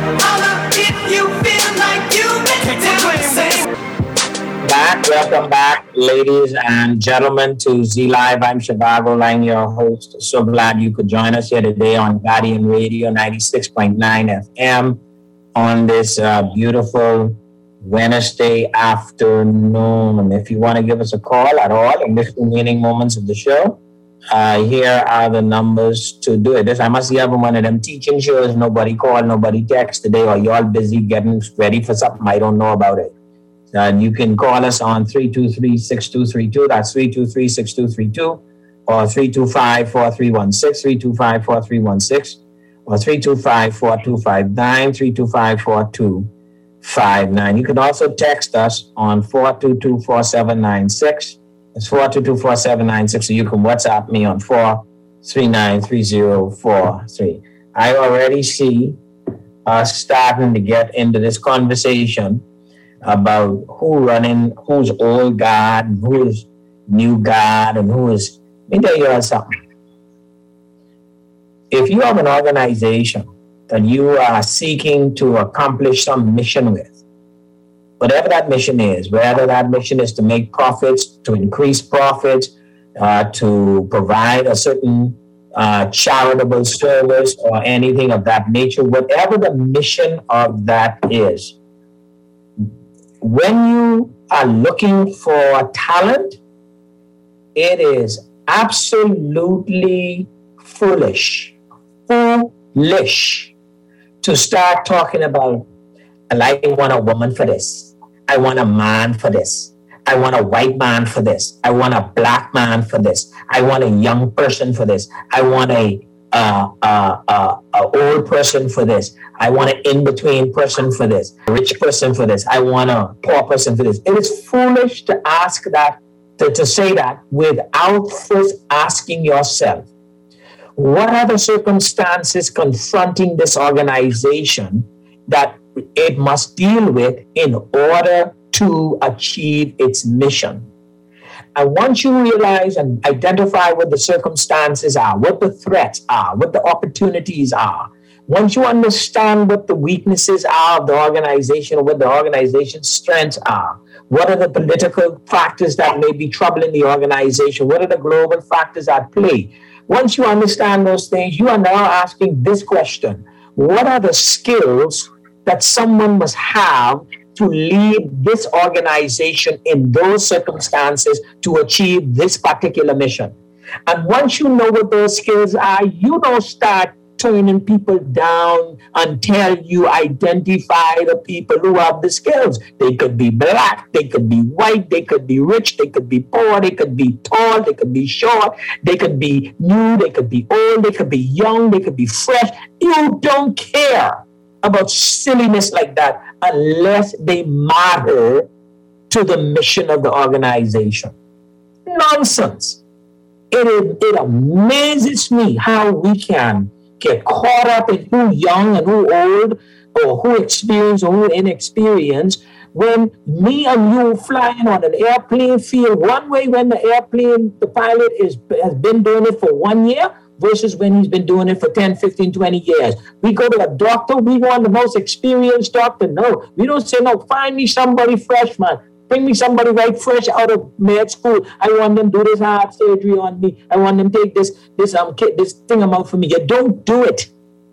Back, welcome back, ladies and gentlemen, to Z Live. I'm Shivago Lang, your host. So glad you could join us here today on Guardian Radio ninety-six point nine F M on this uh, beautiful Wednesday afternoon. If you want to give us a call at all in the remaining moments of the show, Uh, here are the numbers to do it. This I must be having one of them teaching shows. Nobody called, nobody text today, or y'all busy getting ready for something I don't know about it. Uh, you can call us on three two three, six two three two. That's three two three, six two three two, or three two five, four three one six, three two five, four three one six, or three two five, four two five nine, three two five, four two five nine. You can also text us on four two two, four seven nine six. It's four two two, four seven nine six, so you can WhatsApp me on four three nine three zero four three. I already see us starting to get into this conversation about who running, who's old guard, and who's new guard, and who is, let me tell you all something. If you have an organization that you are seeking to accomplish some mission with, whatever that mission is, whether that mission is to make profits, to increase profits, uh, to provide a certain uh, charitable service or anything of that nature, whatever the mission of that is, when you are looking for talent, it is absolutely foolish, foolish to start talking about, I want a woman for this. I want a man for this. I want a white man for this. I want a black man for this. I want a young person for this. I want a uh, uh, uh, a old person for this. I want an in-between person for this. A rich person for this. I want a poor person for this. It is foolish to ask that, to, to say that without first asking yourself, what are the circumstances confronting this organization that it must deal with in order to achieve its mission? And once you realize and identify what the circumstances are, what the threats are, what the opportunities are, once you understand what the weaknesses are of the organization or what the organization's strengths are, what are the political factors that may be troubling the organization, what are the global factors at play, once you understand those things, you are now asking this question: what are the skills that someone must have to lead this organization in those circumstances to achieve this particular mission? And once you know what those skills are, you don't start turning people down until you identify the people who have the skills. They could be black, they could be white, they could be rich, they could be poor, they could be tall, they could be short, they could be new, they could be old, they could be young, they could be fresh. You don't care about silliness like that unless they matter to the mission of the organization. Nonsense. It, is, it amazes me how we can get caught up in who young and who old, or who experienced or who inexperienced, when me and you flying on an airplane feel one way when the airplane, the pilot is has been doing it for one year, versus when he's been doing it for ten, fifteen, twenty years. We go to a doctor, we want the most experienced doctor. No, we don't say, no, find me somebody fresh, man. Bring me somebody right fresh out of med school. I want them to do this heart surgery on me. I want them to take this this um kit, this thing out for me. You don't do it.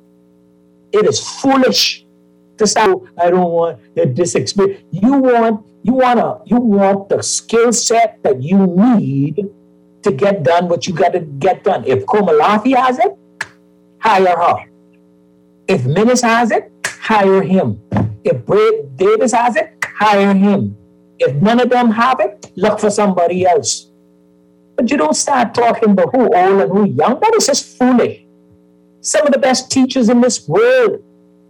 It is foolish to say, oh, I don't want this experience. You want you want a you want the skill set that you need to get done what you got to get done. If Komalathi has it, hire her. If Minnis has it, hire him. If Brad Davis has it, hire him. If none of them have it, look for somebody else. But you don't start talking about who old and who young. That is just foolish. Some of the best teachers in this world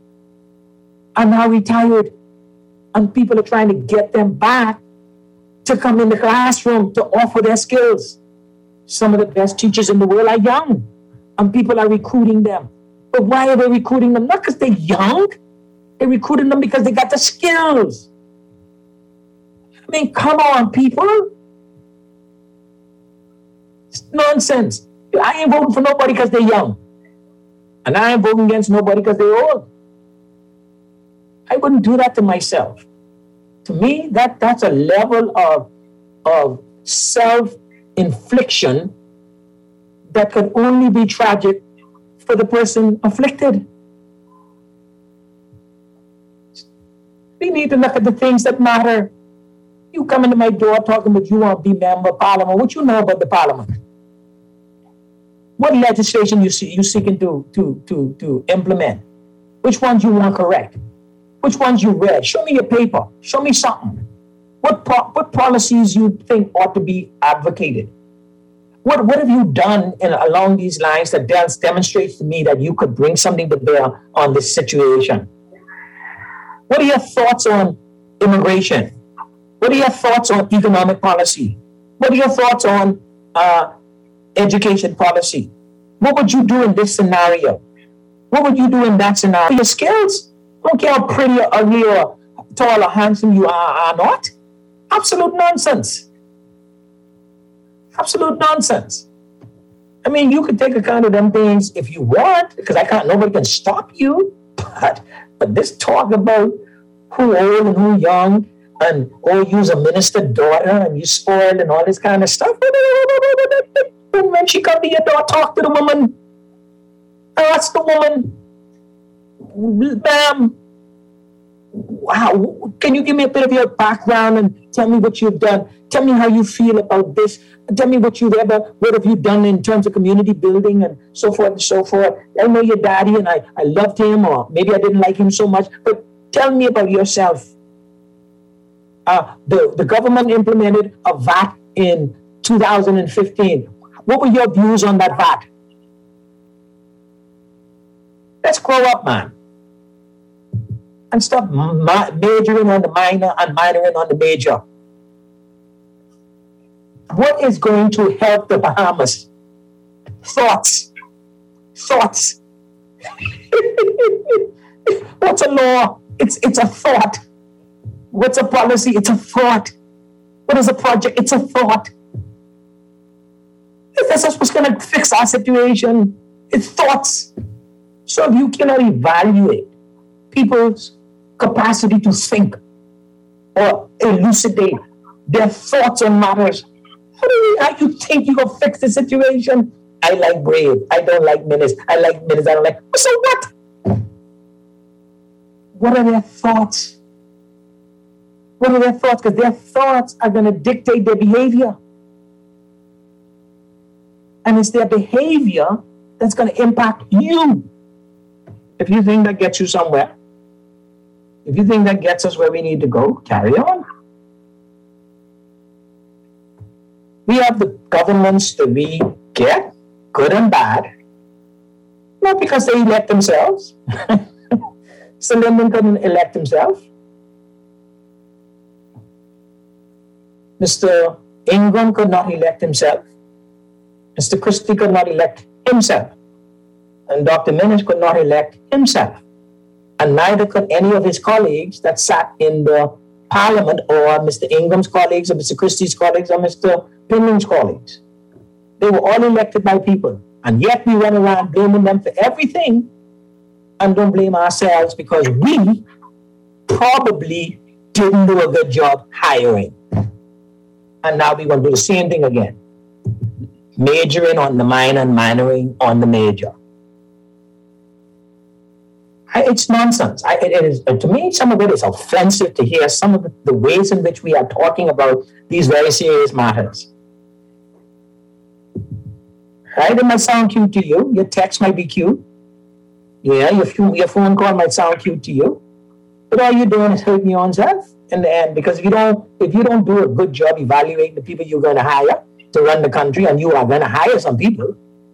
are now retired, and people are trying to get them back to come in the classroom to offer their skills. Some of the best teachers in the world are young, and people are recruiting them. But why are they recruiting them? Not because they're young. They're recruiting them because they got the skills. I mean, come on, people. It's nonsense. I ain't voting for nobody because they're young. And I ain't voting against nobody because they're old. I wouldn't do that to myself. To me, that, that's a level of, of self-infliction that could only be tragic for the person afflicted. We need to look at the things that matter. You come into my door talking about you want to be member of parliament. What you know about the parliament? what legislation you see, you seeking to, to, to, to implement? Which ones you want correct? Which ones you read? Show me your paper. Show me something. What po- what policies you think ought to be advocated? What what have you done in, along these lines that does, demonstrates to me that you could bring something to bear on this situation? What are your thoughts on immigration? What are your thoughts on economic policy? What are your thoughts on uh, education policy? What would you do in this scenario? What would you do in that scenario? Your skills? I don't care how pretty or ugly or tall or handsome you are, are not. Absolute nonsense. Absolute nonsense. I mean, you can take account of them things if you want, because I can't, nobody can stop you. But, but this talk about who old and who young, and oh, you's a minister's daughter and you spoiled and all this kind of stuff. And when she come to your door, talk to the woman. Ask the woman, ma'am, wow, can you give me a bit of your background and tell me what you've done? Tell me how you feel about this. Tell me what you've ever, what have you done in terms of community building and so forth and so forth. I know your daddy and I, I loved him, or maybe I didn't like him so much, but tell me about yourself. Uh, the, the government implemented a V A T in two thousand fifteen. What were your views on that V A T? Let's grow up, man. And stop ma- majoring on the minor and minoring on the major. What is going to help the Bahamas? Thoughts. Thoughts. What's a law? It's, it's a thought. What's a policy? It's a thought. What is a project? It's a thought. If this is what's going to fix our situation, it's thoughts. So if you cannot evaluate people's capacity to think or elucidate their thoughts on matters, how do you, how you think you're going to fix the situation? I like Brave. I don't like Minutes. I like Minutes. I don't like... So what? What are their thoughts? What are their thoughts? Because their thoughts are going to dictate their behavior. And it's their behavior that's going to impact you. If you think that gets you somewhere, if you think that gets us where we need to go, carry on. We have the governments that we get, good and bad, not because they elect themselves. Mister Lyndon couldn't elect himself. Mister Ingram could not elect himself. Mister Christie could not elect himself. And Doctor Minnis could not elect himself. And neither could any of his colleagues that sat in the parliament, or Mister Ingram's colleagues, or Mister Christie's colleagues, or Mister Pinling's colleagues. They were all elected by people. And yet we run around blaming them for everything and don't blame ourselves because we probably didn't do a good job hiring. And now we're going to do the same thing again. Majoring on the minor and minoring on the major. I, it's nonsense. I, it, it is, to me, some of it is offensive to hear some of the, the ways in which we are talking about these very serious matters. Right? It might sound cute to you. Your text might be cute. Yeah, your, your phone call might sound cute to you. But all you're doing is hurting your own self in the end. Because if you don't, if you don't do a good job evaluating the people you're going to hire to run the country, and you are going to hire some people,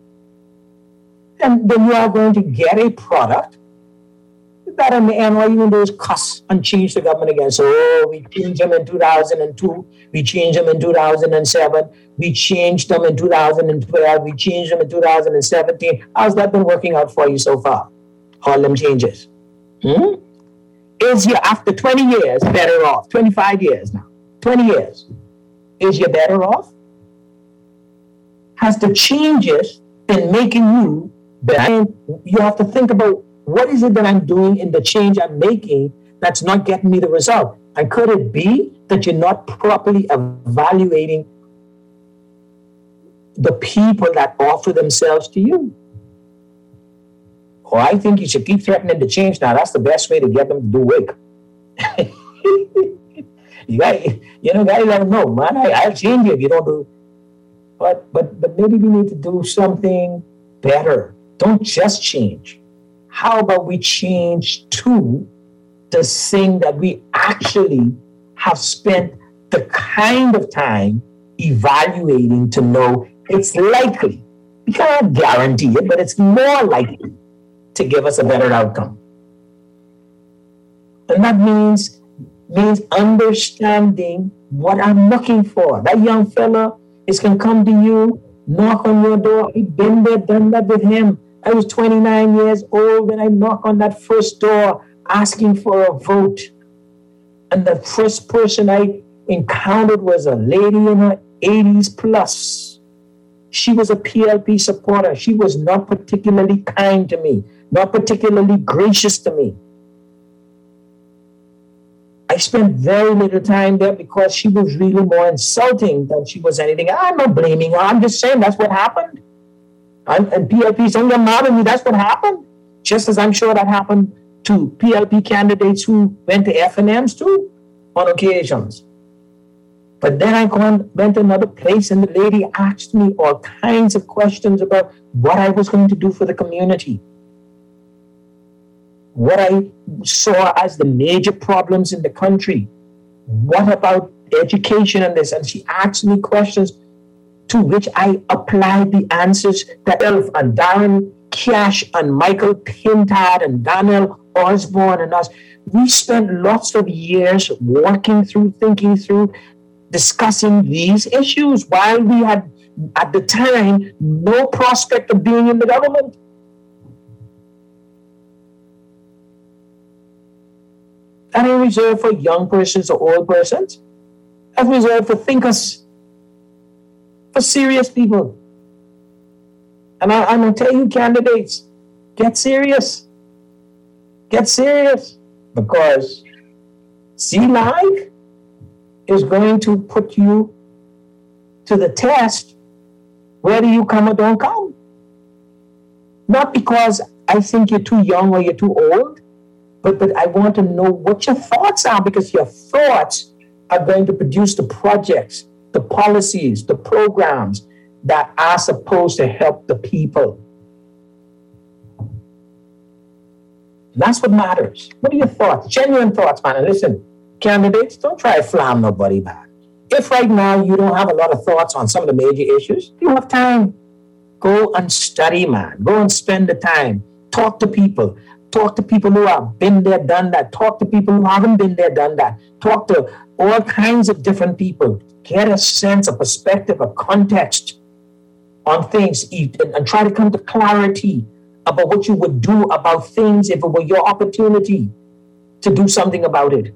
and then you are going to get a product that in the end, all you're going to do is cuss and change the government again. So, oh, we changed them in two thousand two, we changed them in two thousand seven, we changed them in two thousand twelve, we changed them in two thousand seventeen. How's that been working out for you so far? All them changes. Hmm? Is you, after twenty years, better off? twenty-five years now. twenty years. Is you better off? Has the changes been making you better? You have to think about, what is it that I'm doing in the change I'm making that's not getting me the result? And could it be that you're not properly evaluating the people that offer themselves to you? Or I think you should keep threatening to change now. That's the best way to get them to do work. you got, you know, guys, let them know, man, I, I'll change you if you don't do. But, but, but maybe we need to do something better. Don't just change. How about we change to the thing that we actually have spent the kind of time evaluating to know it's likely. We cannot guarantee it, but it's more likely to give us a better outcome. And that means, means understanding what I'm looking for. That young fella is going to come to you, knock on your door. I've been there, done that with him. I was twenty-nine years old when I knocked on that first door asking for a vote. And the first person I encountered was a lady in her eighties plus. She was a P L P supporter. She was not particularly kind to me, not particularly gracious to me. I spent very little time there because she was really more insulting than she was anything. I'm not blaming her. I'm just saying that's what happened. And, and P L Ps don't get mad at me. That's what happened. Just as I'm sure that happened to P L P candidates who went to F and Ms too on occasions. But then I gone, went to another place and the lady asked me all kinds of questions about what I was going to do for the community. What I saw as the major problems in the country. What about education and this? And she asked me questions to which I applied the answers that Elf and Darren Cash and Michael Pintard and Daniel Osborne and us, we spent lots of years working through, thinking through, discussing these issues while we had, at the time, no prospect of being in the government. That ain't reserved for young persons or old persons. That's reserved for thinkers, for serious people. And I, I'm going to tell you, candidates, get serious. Get serious. Because Z Live is going to put you to the test whether you come or don't come. Not because I think you're too young or you're too old, but, but I want to know what your thoughts are, because your thoughts are going to produce the projects, the policies, the programs that are supposed to help the people. That's what matters. What are your thoughts? Genuine thoughts, man. And listen, candidates, don't try to flam nobody back. If right now you don't have a lot of thoughts on some of the major issues, you have time. Go and study, man. Go and spend the time. Talk to people. Talk to people who have been there, done that. Talk to people who haven't been there, done that. Talk to all kinds of different people. Get a sense, a perspective, a context on things, and, and try to come to clarity about what you would do about things if it were your opportunity to do something about it.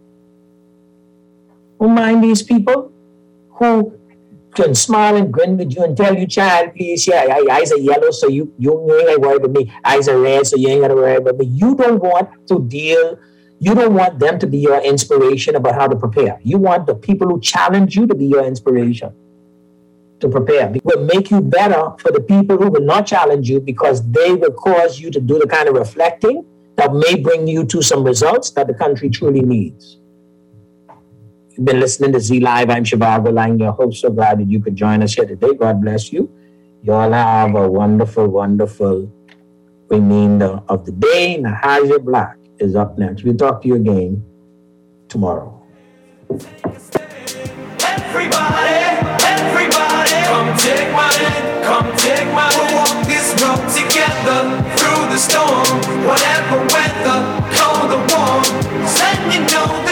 Don't mind these people who can smile and grin with you and tell you, child, please, yeah, your eyes are yellow, so you, you ain't got to worry about me. Eyes are red, so you ain't got to worry about me. You don't want to deal, you don't want them to be your inspiration about how to prepare. You want the people who challenge you to be your inspiration to prepare. It will make you better for the people who will not challenge you, because they will cause you to do the kind of reflecting that may bring you to some results that the country truly needs. You've been listening to Z Live. I'm Shivago Lang, your host. So glad that you could join us here today. God bless you. You all have a wonderful, wonderful remainder of the day. Nahaja Black is up next. We'll talk to you again tomorrow. Everybody, everybody, come take my hand, come take my hand. We'll walk this road together through the storm, whatever weather, cold or warm. Let me know that